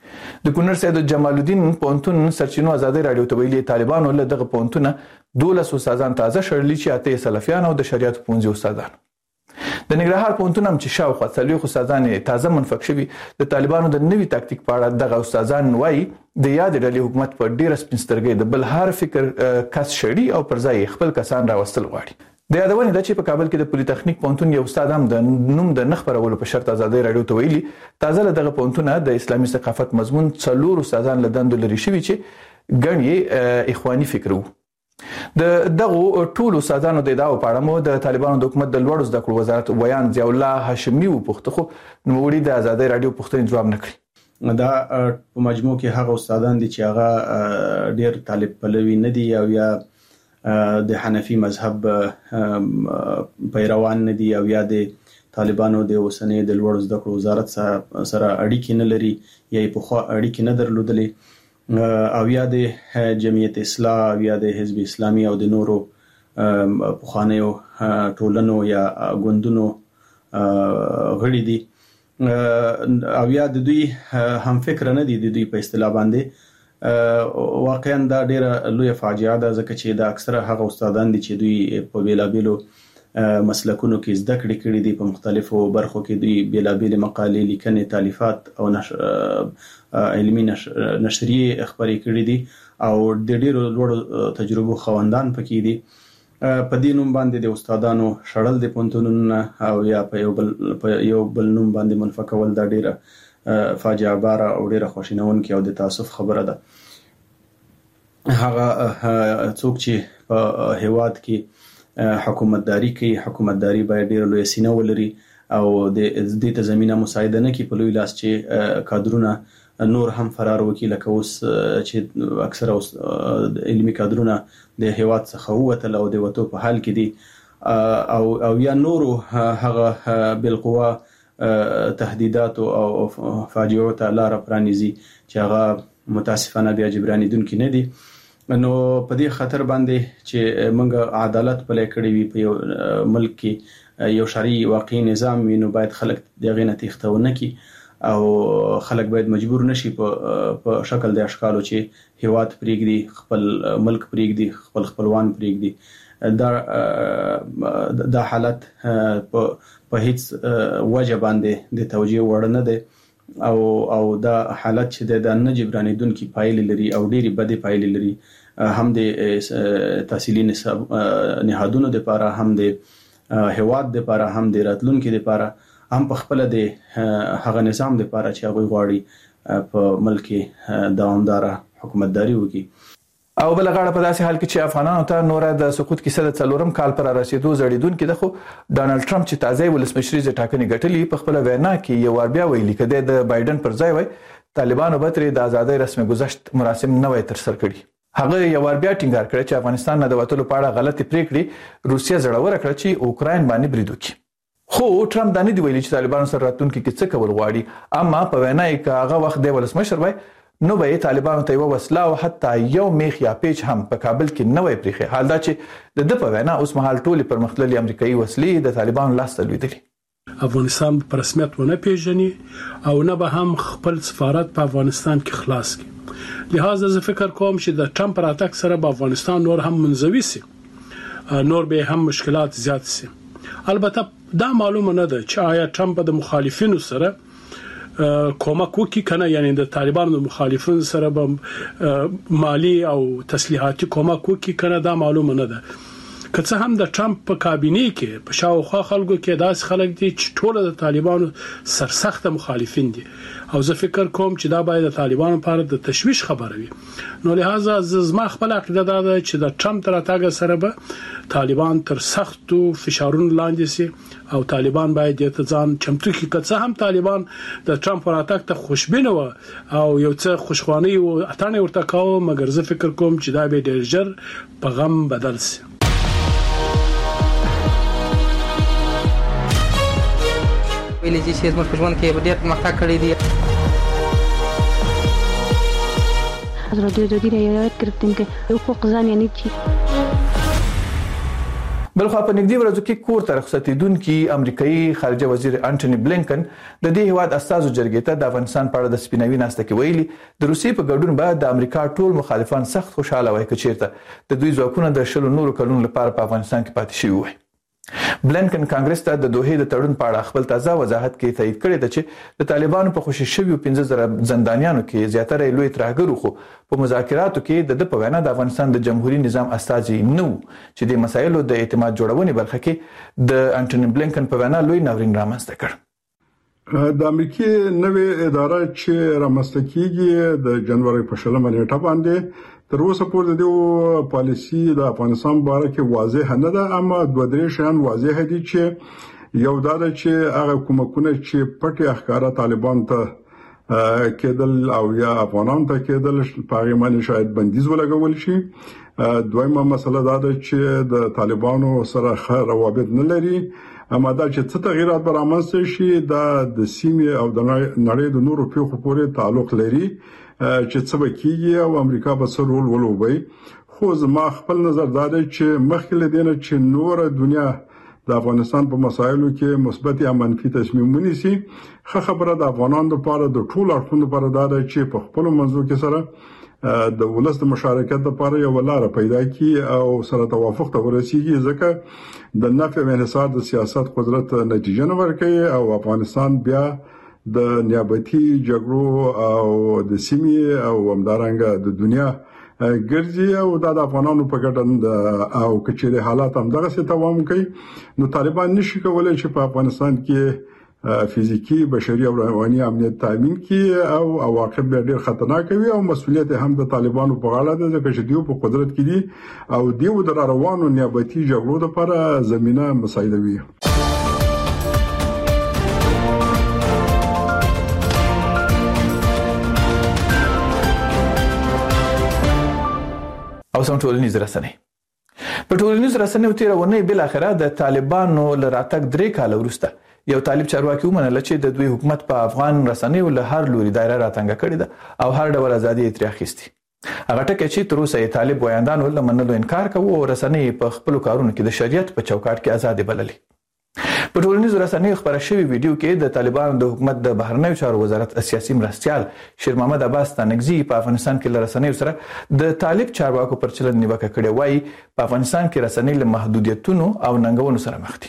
د کونړ سید جمال الدین پوهنتون سرچینو ازادۍ راډیو ته ویلي طالبانو له دغه پوهنتونه دولس استادان تازه شړلي چې اته سلفیان او د شریعت پوهنځي استادان. د ننګرهار پوهنتون هم چې شاوخوا څلوېښت استادان تازه منفق شوي د طالبانو د نوي تاکتیک په اړه دغه استادان وایي د یادې ډلې حکومت په ډېره سپین سترګۍ د بل هر فکر کس شړي او پر ځای خپل کسان راوستل غواړي. د یادونې ده چې په کابل کې د پولی تخنیک پوهنتون یو استاد هم د نوم د نه خپرولو په شرط ازادۍ راډیو ته ویلي تازه له دغه پوهنتونه د اسلامي ثقافت مضمون څلور استادان له دندو لرې شوي چې ګڼ یې اخواني فکر وو. د دغو ټولو استادانو د ادعاو په اړه مو د طالبانو د حکومت د لوړو زده کړو وزارت ویان ضیاء الله هاشمي وپوښته، خو نوموړي د ازادۍ راډیو پوښتنې ځواب نه کړي. دا په مجموع کې هغه استادان دي چې هغه ډېر طالب پلوي نه دي او یا د حنفي مذهب پیروان نه دي او یا د طالبانو د اوسنۍ د لوړ زده کړو وزارت سره اړیکې نه لري یا په خو اړیکې نه درلودلې او یا د جمعیت اصلاح او یا د حزب اسلامي او د نورو پخوانیو ټولنو یا ګوندونو غړي دي او یا د دوی هم فکر نه دي د دوی په اصطلاح باندې واقعا دا ډیره لوی فاجعه ده ځکه چې دا اکثره هغه استادان دي چې دوی په بیلابیلو مسلکونو کې زده کړې کړې دي په مختلفو برخو کې دوی بیلابیل مقالې لیکنې تالیفات او نشر علمي نشریه خبرې کړې دي او د ډیرو لوړو تجربو خواندان پکې دي په دې نوم باندې د استادانو شړل د پونتونونو او یا په یو بل په یو بل نوم باندې منفکول دا ډیره فاجعه باره او ډیره خوشینونکې او د تاسف خبره ده. هغه څوک چې په هیواد کې حکومتداري کوي حکومتداري باید ډیره لوی سینه ولري او د دې ته زمينه مساعده نه کوي په لوی لاس چې کادرونه نور هم فرار وکړي لکه اوس چې اکثره علمي کادرونه د هیواد څخه ووتل او د وټو په حال کې دي او او یا نورو هغه بالقوه تهدیدات او فاجعو ته لار پرانیزي چې هغه متاسفانه بیا جبرانیدونکي نه دي. نو په دې خطر باندې چې موږ عدالت پلي کړی وي په یو ملک کې یو شرعي واقعي نظام وي نو باید خلک دغه نه تښتونه کی او خلک باید مجبور نشي په شکل د اشکالو چې هیواد پریږدي خپل ملک پریږدي خپل خپلوان پریږدي. دا دا حالت په هیڅ وجه باندې د توجیه وړ نه دی او او دا حالت چې د نه جبرانیدونکي پایلې لري او ډېری بدې پایلې لري هم د تحصیلي نهادونو لپاره هم د هیواد لپاره هم د راتلونکو لپاره هم په خپل د هغه نظام لپاره چې هغه غواړي په ملک دوامدار حکومتداري وکړي. او بل غاړه په داسې حال کې چې افغانانو ته نور د سقوط کیسه د څلورم کال پر رسیدو زړیدونکو ده خو ډانلډ ټرمپ چې تازه ولسمشري ز ټاکنې ګټلې په خپل وینا کې یو ور بیا ویلي کده د بایدن پر ځای وای طالبانو به تر د ازادۍ رسمي گذشت مراسم نه وای تر سر کړی. هغه یو ور بیا ټینګار کړ چې افغانستان نه د وټلو په اړه غلطي پریکړې روسیا زړور کړ چې اوکراین باندې برید وکړي. خو ټرمپ دا نه دی ویلي چې طالبانو سره راتلونکي کې څه کول غواړي اما په وینا یې هغه وخت د ولسمشر وای نو به طالبانو ته یو وسله او حتی یو میخ یا پیچ هم په کابل کې نه وای پریخي. حال دا چې د د په وینا اوس مهال ټولي پرمختللي امریکایي وسلې د طالبانو لاس ته لویدلي. افغانستان په رسمیت ونه پیژني او نه به هم خپل سفارت په افغانستان کې خلاص کړي. لہذا زه فکر کوم چې د ټرمپ راتګ سره به افغانستان نور هم منزوي سي نور به هم مشکلات زیات سي. البته دا معلومه نه ده چې آیا ټرمپ د مخالفینو سره کومک وکي کنه یعنی د طالبانو مخالفین سره به مالی او تسلیحاتي کومک وکي کنه دا معلومه نه ده. که څه هم د ټرمپ په کابینه کې په شاوخوا خلکو کې داس خلک دي چې ټول د طالبانو سرسخت مخالفین دي او زه فکر کوم چې دا باید د طالبانو لپاره د تشویش خبره وي. نو لہذا زما خپل عقیده ده چې د ټرمپ تر تاګ سره به طالبان تر سختو فشارونو لاندې سي او طالبان باید د ځان چمتو کې که څه هم طالبان د ټرمپ راتګ ته خوشبینه و او یو څه خوشخوانی او اتانه ورته کاوه مګر زه فکر کوم چې دا به ډېر ژر په غم بدل سي. ویلې چې زموږ په ژوند کې ډېر پرمختګ کړی دی. حضرت جدی رعایت کردیم که حقوق زن یعنی چی؟ بلخو په نږدې ورځو کې کور ته رخصتېدونکي امریکایي خارجه وزیر انټونی بلینکن د دې هیواد استازو جرګې ته د افغانستان په اړه د سپیناوي ناسته کې ویلي د روسیې په ګډون بعد د امریکا ټول مخالفان سخت خوشاله وای چې چیرته د دوی ځواکونه د شلو نورو کلونو لپاره په افغانستان کې پاتې شوي وای. بلینکن کانګرس ته د دوحې د تړون په اړه خپل تازه وضاحت کې تایید کړی دی چې د طالبانو په خوشي شویو پنځه زره زندانیانو کې زیاتره لوی ترهګرو خو په مذاکراتو کې د په وینا د افغانستان د جمهوریت نظام استازي نو چې د مسایلو د اعتماد جوړونې برخه کې د انټونی بلینکن په وینا لوی ناورین رامنځته کړ. د امریکای نوې اداره چې رامنځته کیږي د جنوري په شلمه نیټه باندې تر اوسه پورې د پالیسی د افغانستان باره کې واضح نه ده اما دوه درې شان واضح دي چې یو دا چې هغه کومکونه چې پټي اخکارا طالبان ته کېدل او یا افغانان ته کېدل په هغه باندې شاید بندیز ولګول شي. دویمه مسله دا ده چې د طالبانو سره ښه روابط نه لري، اما دا چې څه تغیرات به رامنځته شي دا د سیمې او د نړۍ د نورو پیښو پورې تعلق لري چې څه به کیږي او امریکا به څه رول ولوبوي. خو زما خپل نظر دا دی چې مخکې له دې نه چې نور دنیا د افغانستان په مسایلو کې مثبت یا منفي تصمیم ونیسي، ښه خبره د افغانانو لپاره د ټولو اړخونو لپاره دا ده چې په خپل منځو کې سره د ولس د مشارکت لپاره یو لار پیدا کی او سره توافق ته ورسیږي، ځکه د نفع او انحصار د سیاست قدرت نتیجه نه ورکوي او افغانستان بیا د نیابتي جګړو او د سیمې او همدارنګه د دنیا ګرځي او دا د افغانانو په ګټه او کچېره حالات هم دغه څه دوام کوي. نو طالبان نشي کولای چې په افغانستان کې فزیکی بشري او رواني امنیت تامین کړي او عواقب ډېر خطرناک وي او مسؤلیت هم د طالبانو په غاړه ده ځکه چې دوی په قدرت کې دي او دیو د روانو نیابتي جګړو لپاره زمينه مساعدوي. او سم ټولنیز رسنۍ په ټولنیز رسنۍ تیرونه بل اخره د طالبانو لراتک درې کال وروسته یو طالب چارواکي ومنله چې د دوی حکومت په افغان رسنیو له هر لوري دایره راتنګ کړی ده او هر ډول ازادي ترې اخیستي. هغه ټکي چې تر اوسه طالب وایندانو له منلو انکار کوي او رسنۍ په خپل کارونو کې د شریعت په چوکاټ کې آزاد بللي. په ټولنیزو رسنیو خبره شوی ویډیو کې د طالبانو د حکومت د بهرنیو چارو وزارت سیاسي مرستيال شیر محمد عباس تانګزي په افغانستان کې له رسنیو سره د طالب چارواکو پر چلند نیوکه کړې وایي په افغانستان کې رسنۍ له محدودیتونو او ننګونو سره مخ دي.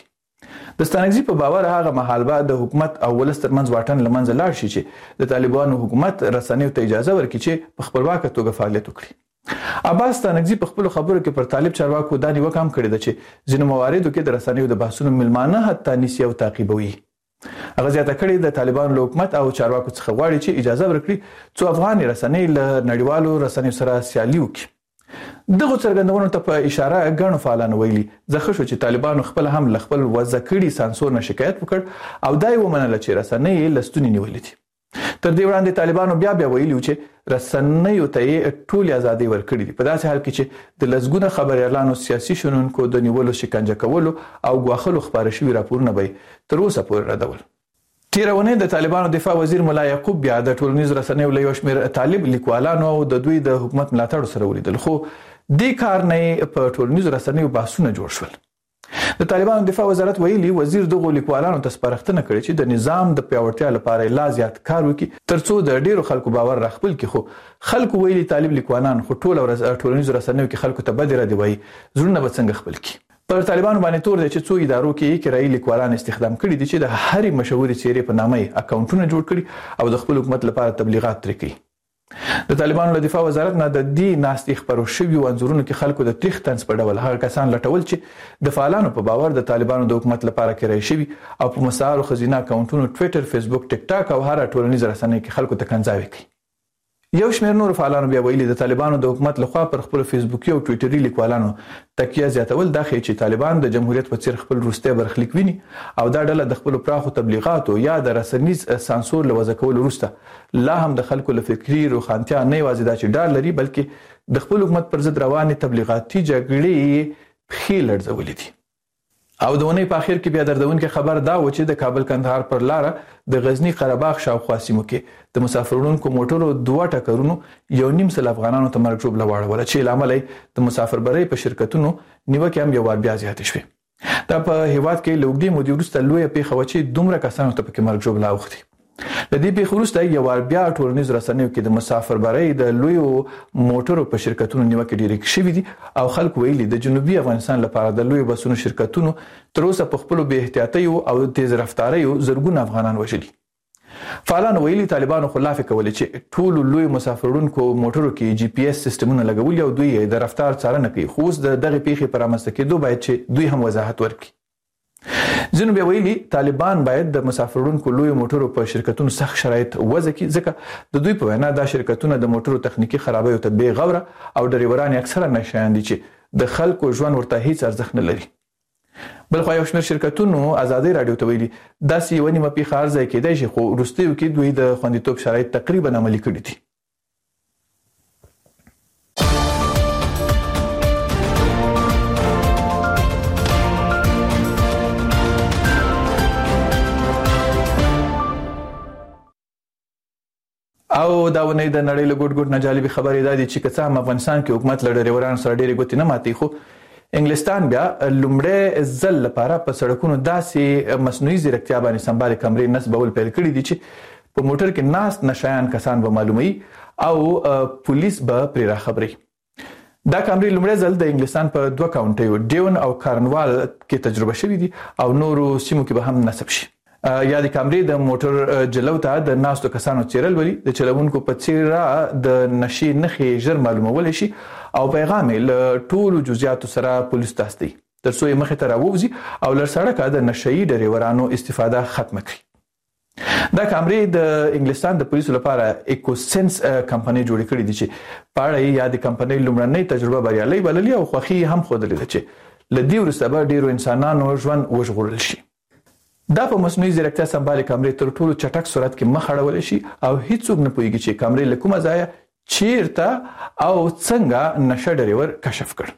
د ستانګزي په باور هغه مهال بعد د حکومت او ولس ترمنځ واټن لمنځه لاړ شي چې د طالبانو حکومت رسنیو ته اجازه ورکړي چې په خپلواکه توګه فعالیت وکړي. عباس تانګزي په خپل خبرو کې پر طالب چارواکو دا نیوکه هم کړې ده چې ځینو مواردو کې د رسنیو د بحثونو ملمانه حتی نیسي او تعقیبوي. هغه زیاته کړې د طالبانو له حکومت او چارواکو څخه غواړي چې اجازه ورکړي څو افغان رسنۍ له نړیوالو رسنیو سره سیالي وکړي. دغه څرګندونو ته په اشاره غنو فعالانو ویلي ځکه شو چې طالبانو خپل هم ل خپل وځ کړي سانسور نه شکایت وکړ او دای ومنل چې رسنۍ لستونی نیولې دي. تر دې وړاندې طالبانو بیا بیا ویلي چې رسنیو ته ټول ازادي ورکړي دي په داسې حال کې چې د لزګونه خبريالانو سیاسي شنونکو د نیولو شکنجه کولو او غواخلو خبره شوی راپورونه به تر اوسه پورې ردول. تیرونه د طالبانو دفاع وزیر مولا یعقوب بیا د ټولنیز رسنیو له یو شمېر طالب لیکوالانو او د دوی د حکومت ملاتړ سره ولیدل، خو دې کار نه په ټولنیز رسنیو بحثونه جوړ شول. د طالبانو دفاع وزارت ویلي وزیر دغه لیکوالانو ته سپارښتنه کړې چې د نظام د پیاوړتیا لپاره لا زیات کار وکړي ترڅو د ډیرو خلکو باور راخپل کړي. خو خلکو ویلي طالب لیکوالان خو ټول ورځ ټولنیز رسنیو کې خلکو ته بدره دی وایي زړونه به څنګه خپل کړي. پر طالبانو باندې تور دي چې څو ادارو کې کرایي لیکوالان استخدام کړي دي چې د هرې مشهوري څیرې په نامه اکاونټونه جوړ کړي او د خپل حکومت لپاره تبلیغات ترې کوي. د طالبانو له دفاع وزارت نه د دې ناستې خبرو شوي انځورونو کې خلکو د تاریخ تنس په ډول هغه کسان لټول چې د فعالانو په باور د طالبانو د حکومت لپاره کرایي شوي او په مسار خزینه اکاونټونو ټوئیټر، فیسبوک، ټیک ټاک او هر ټولنیز رسنۍ کې خلکو ته کنځاوي کوي. یو شمېر نور فعالانو بیا ویلي د طالبانو د حکومت لخوا پر خپل فیسبوکي او ټوئیټري لیکوالانو تکیه زیاتول دا ښیي چې طالبان د جمهوریت په څیر خپل وروستی برخلیک ویني او دا ډله د خپل پراخو تبلیغاتو یا د رسنیز سانسور له وضع کولو وروسته لا هم د خلکو له فکري روښانتیا نه یوازې دا چې ډار لري بلکې د خپل حکومت پر ضد روانې تبلیغاتي جګړې پښې لړزولې دي. او د ونې په اخر کې بیا دردونکې خبر دا و چې د کابل کندهار پر لار د غزنی قره باغ شاوخوا سیمو کې د مسافرونکو موټرو دوه ټکرونو یو نیم سل افغانانو ته مرګ ژوبله واړوله چې لامل د مسافربرۍ په شرکتونو نیوکې هم یو وار بیا زیاتې شوې. دا په هیواد کې له اوږدې مودې وروسته لویه پیښه وه چې دومره کسانو ته پکې مرګ ژوبله اوښتې. د دې پیښې وروسته یو وار بیا ټولنیز رسنیو کې د مسافربرۍ د لویو موټرو په شرکتونو نیوکې ډېرې شوې دي او خلک ویلي د جنوبي افغانستان لپاره د لویو بسونو شرکتونو تر اوسه په خپلو بې احتیاطیو او تیز رفتاریو زرګونه افغانان وژلي. فعالانو ویلي طالبانو خو لافې کولې چې ټولو لویو مسافرونکو موټرو کې جی پی ایس سیستمونه لګولي او دوی د رفتار څارنه کوي، خو اوس د دغې پیښې په رامنځته کېدو باید چې دوی هم وضاحت ورکړي. ځینو بیا ویلي طالبان باید د مسافرونکو لویو موټرو په شرکتونو سخت شرایط وضع کړي ځکه د دوی په وینا دا شرکتونه د موټرو تخنیکي خرابیو ته بې غوره او ډریوران یې اکثره نشهیان دي چې د خلکو ژوند ورته هیڅ ارزښت نه لري. بل خو یو شمېر شرکتونو ازادي رادیو ته ویلي داسې یو نیمه پیښه ارزای کېدای شي خو وروستیو کې دوی د خوندیتوب شرایط تقریبا عملي کړي دي. او دا ونې د نړۍ له ګډ ګډ نه جالبي خبرې ده چې که څه هم افغانستان کې حکومت له ډریورانو سره ډېرې ګوتې نه ماتي خو انګلستان بیا لومړی ځل لپاره په سړکونو داسې مصنوعي ځیرکتیا باندې سمبالې کمرې نصبول پیل کړي دي چې په موټر کې ناست نشایان کسان به معلوموي او پولیس به پرې راخبري. دا کمرې لومړی ځل د انګلستان په دوه کاونټیو ډیون او کارنوال کې تجربه شوې دي او نورو سیمو کې به هم نصب شي. یا د کمرې د موټر جلو ته د ناستو کسانو چیرل ولي د چلوونکو په څیر د نشي نخې ژر معلومول شي او پیغام له ټولو جزئیاتو سره پولیس ته استي ترڅو یې مخې ته راووځي او لر سړکه د نشي ډریورانو استفاده ختم کړي. دا کمرې د انګلستان د پولیسو لپاره ایکوسنس کمپنۍ جوړ کړې دي چې په اړه یا د کمپنۍ لومړنۍ تجربه بریالۍ بللې او خوښي هم ښودلې ده چې له دې وروسته به ډیرو انسانانو ژوند وژغورل شي. دا په مصنوعي ځیرکتیا سمبالې کمرې تر ټولو چټک سرعت کې مخ اړول شي او هیڅوک نه پوهیږي چې کمرې له کومه ځایه چیرته او څنګه نشه ډریور کشف کړ.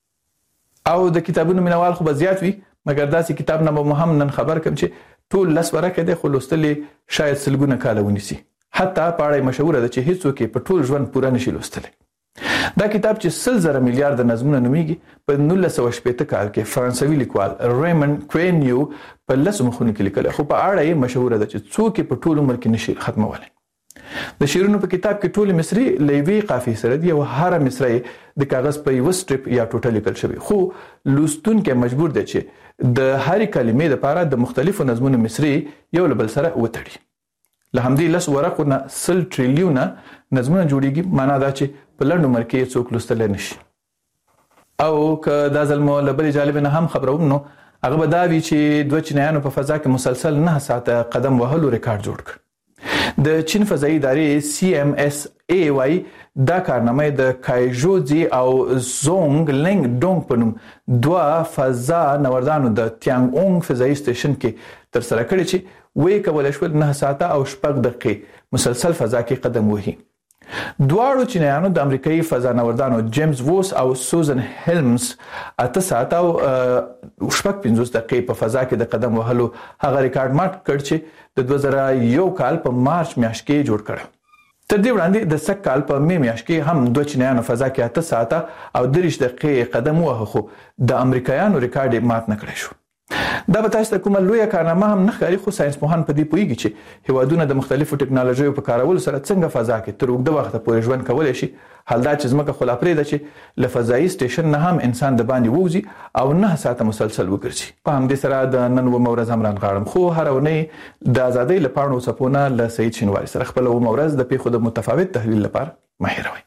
او د کتابونو مینوال خو به زیات وي مګر داسې کتاب نه به هم نن خبر کم چې ټول لس ورکه دی خو لوستلې شاید سلګونه کاله ونیسي. حتی په اړه مشهوره ده چې هیڅوک په ټول ژوند پوره نشي لوستلی. دا کتاب چې سل زره میلیارډ نظمونه نومیږي په نولس سوه شپېته کال کې فرانسوي لیکوال ریمن کوینیو په لسو مخونو کې لیکلی خو په اړه یې مشهوره ده چې څوک په ټول عمر کې نشي ختمولی. د شعرونو په کتاب کې ټول مصري له یوې قافیې سره دي او هره مصرع د کاغذ په یو سټریپ یا ټوټه لیکل شوی خو لوستونکی مجبور دی چې د هرې کلمې لپاره د مختلفو نظمونو مصري یو له بل سره وتړي. له همدې لس ورقو نه سل ټریلیونه نظمونه جوړیږي. معنا دا چې په لنډ عمر کې څوک لوستلی نشي. او که دا ځل مو له بلې جالبې نه هم خبروم نو هغه به دا وي چې دوه چینایانو په فضا کې مسلسل نه ساعته قدم وهلو ریکارډ جوړ کړ. د چین فضایي ادارې سی ایم اس ای وايي دا کارنامه د کایژوزي او زونګ لنګ ډونګ په نوم دوه فضا نوردانو د تیانګ اونګ فضایي سټیشن کې ترسره کړې چې وی کولای شول نه ساعته او شپږ دقیقې مسلسل فضا کې قدم وهي. دواړو چینایانو د امریکایي فضا نوردانو جیمز ووس او سوزن هیلمز اته ساعته او شپږ پنځوس دقیقې په فضا کې د قدم وهلو هغه ریکارډ مات کړ چې د دوه زره یو کال په مارچ میاشت کې جوړ کړ. تر دې وړاندې د سږ کال په می میاشت کې هم دوه چینایانو فضا کې اته ساعته او دېرش دقیقې قدم ووهه خو د امریکایانو ریکارډ مات نه کړی شو. دا به تاسو ته کومه لویه کارنامه هم نه ښکاري خو ساينس پوهان په دې پوهیږي چې هیوادونه د مختلفو ټکنالوژیو په کارولو سره څنګه فضا کې تر اوږده وخته پورې ژوند کولی شي. حال دا چې ځمکه خو لا پرېږده چې له فضایي سټیشن نه هم انسان د باندې ووځي او نه ساعته مسلسل وګرځي. په همدې سره د نن اوومه ورځ هم رانغاړم خو هره اونۍ د ازادۍ له پاڼو څپونه له سعید شینواري سره خپله اوومه ورځ د پیښو د متفاوت تحلیل لپاره مه هېروئ.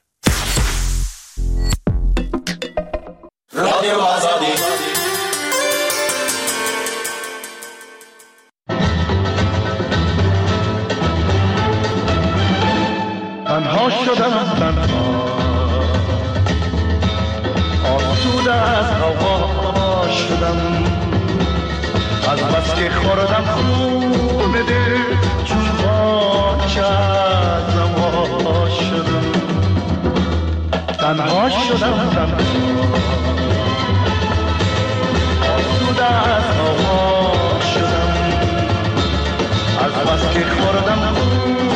رادیو آزادي تنها شدم تنها آسوده از هوا شدم از بس که خوردم خون دل چون خاک از هوا شدم تنها شدم تنها آسوده از هوا شدم از بس که خوردم خون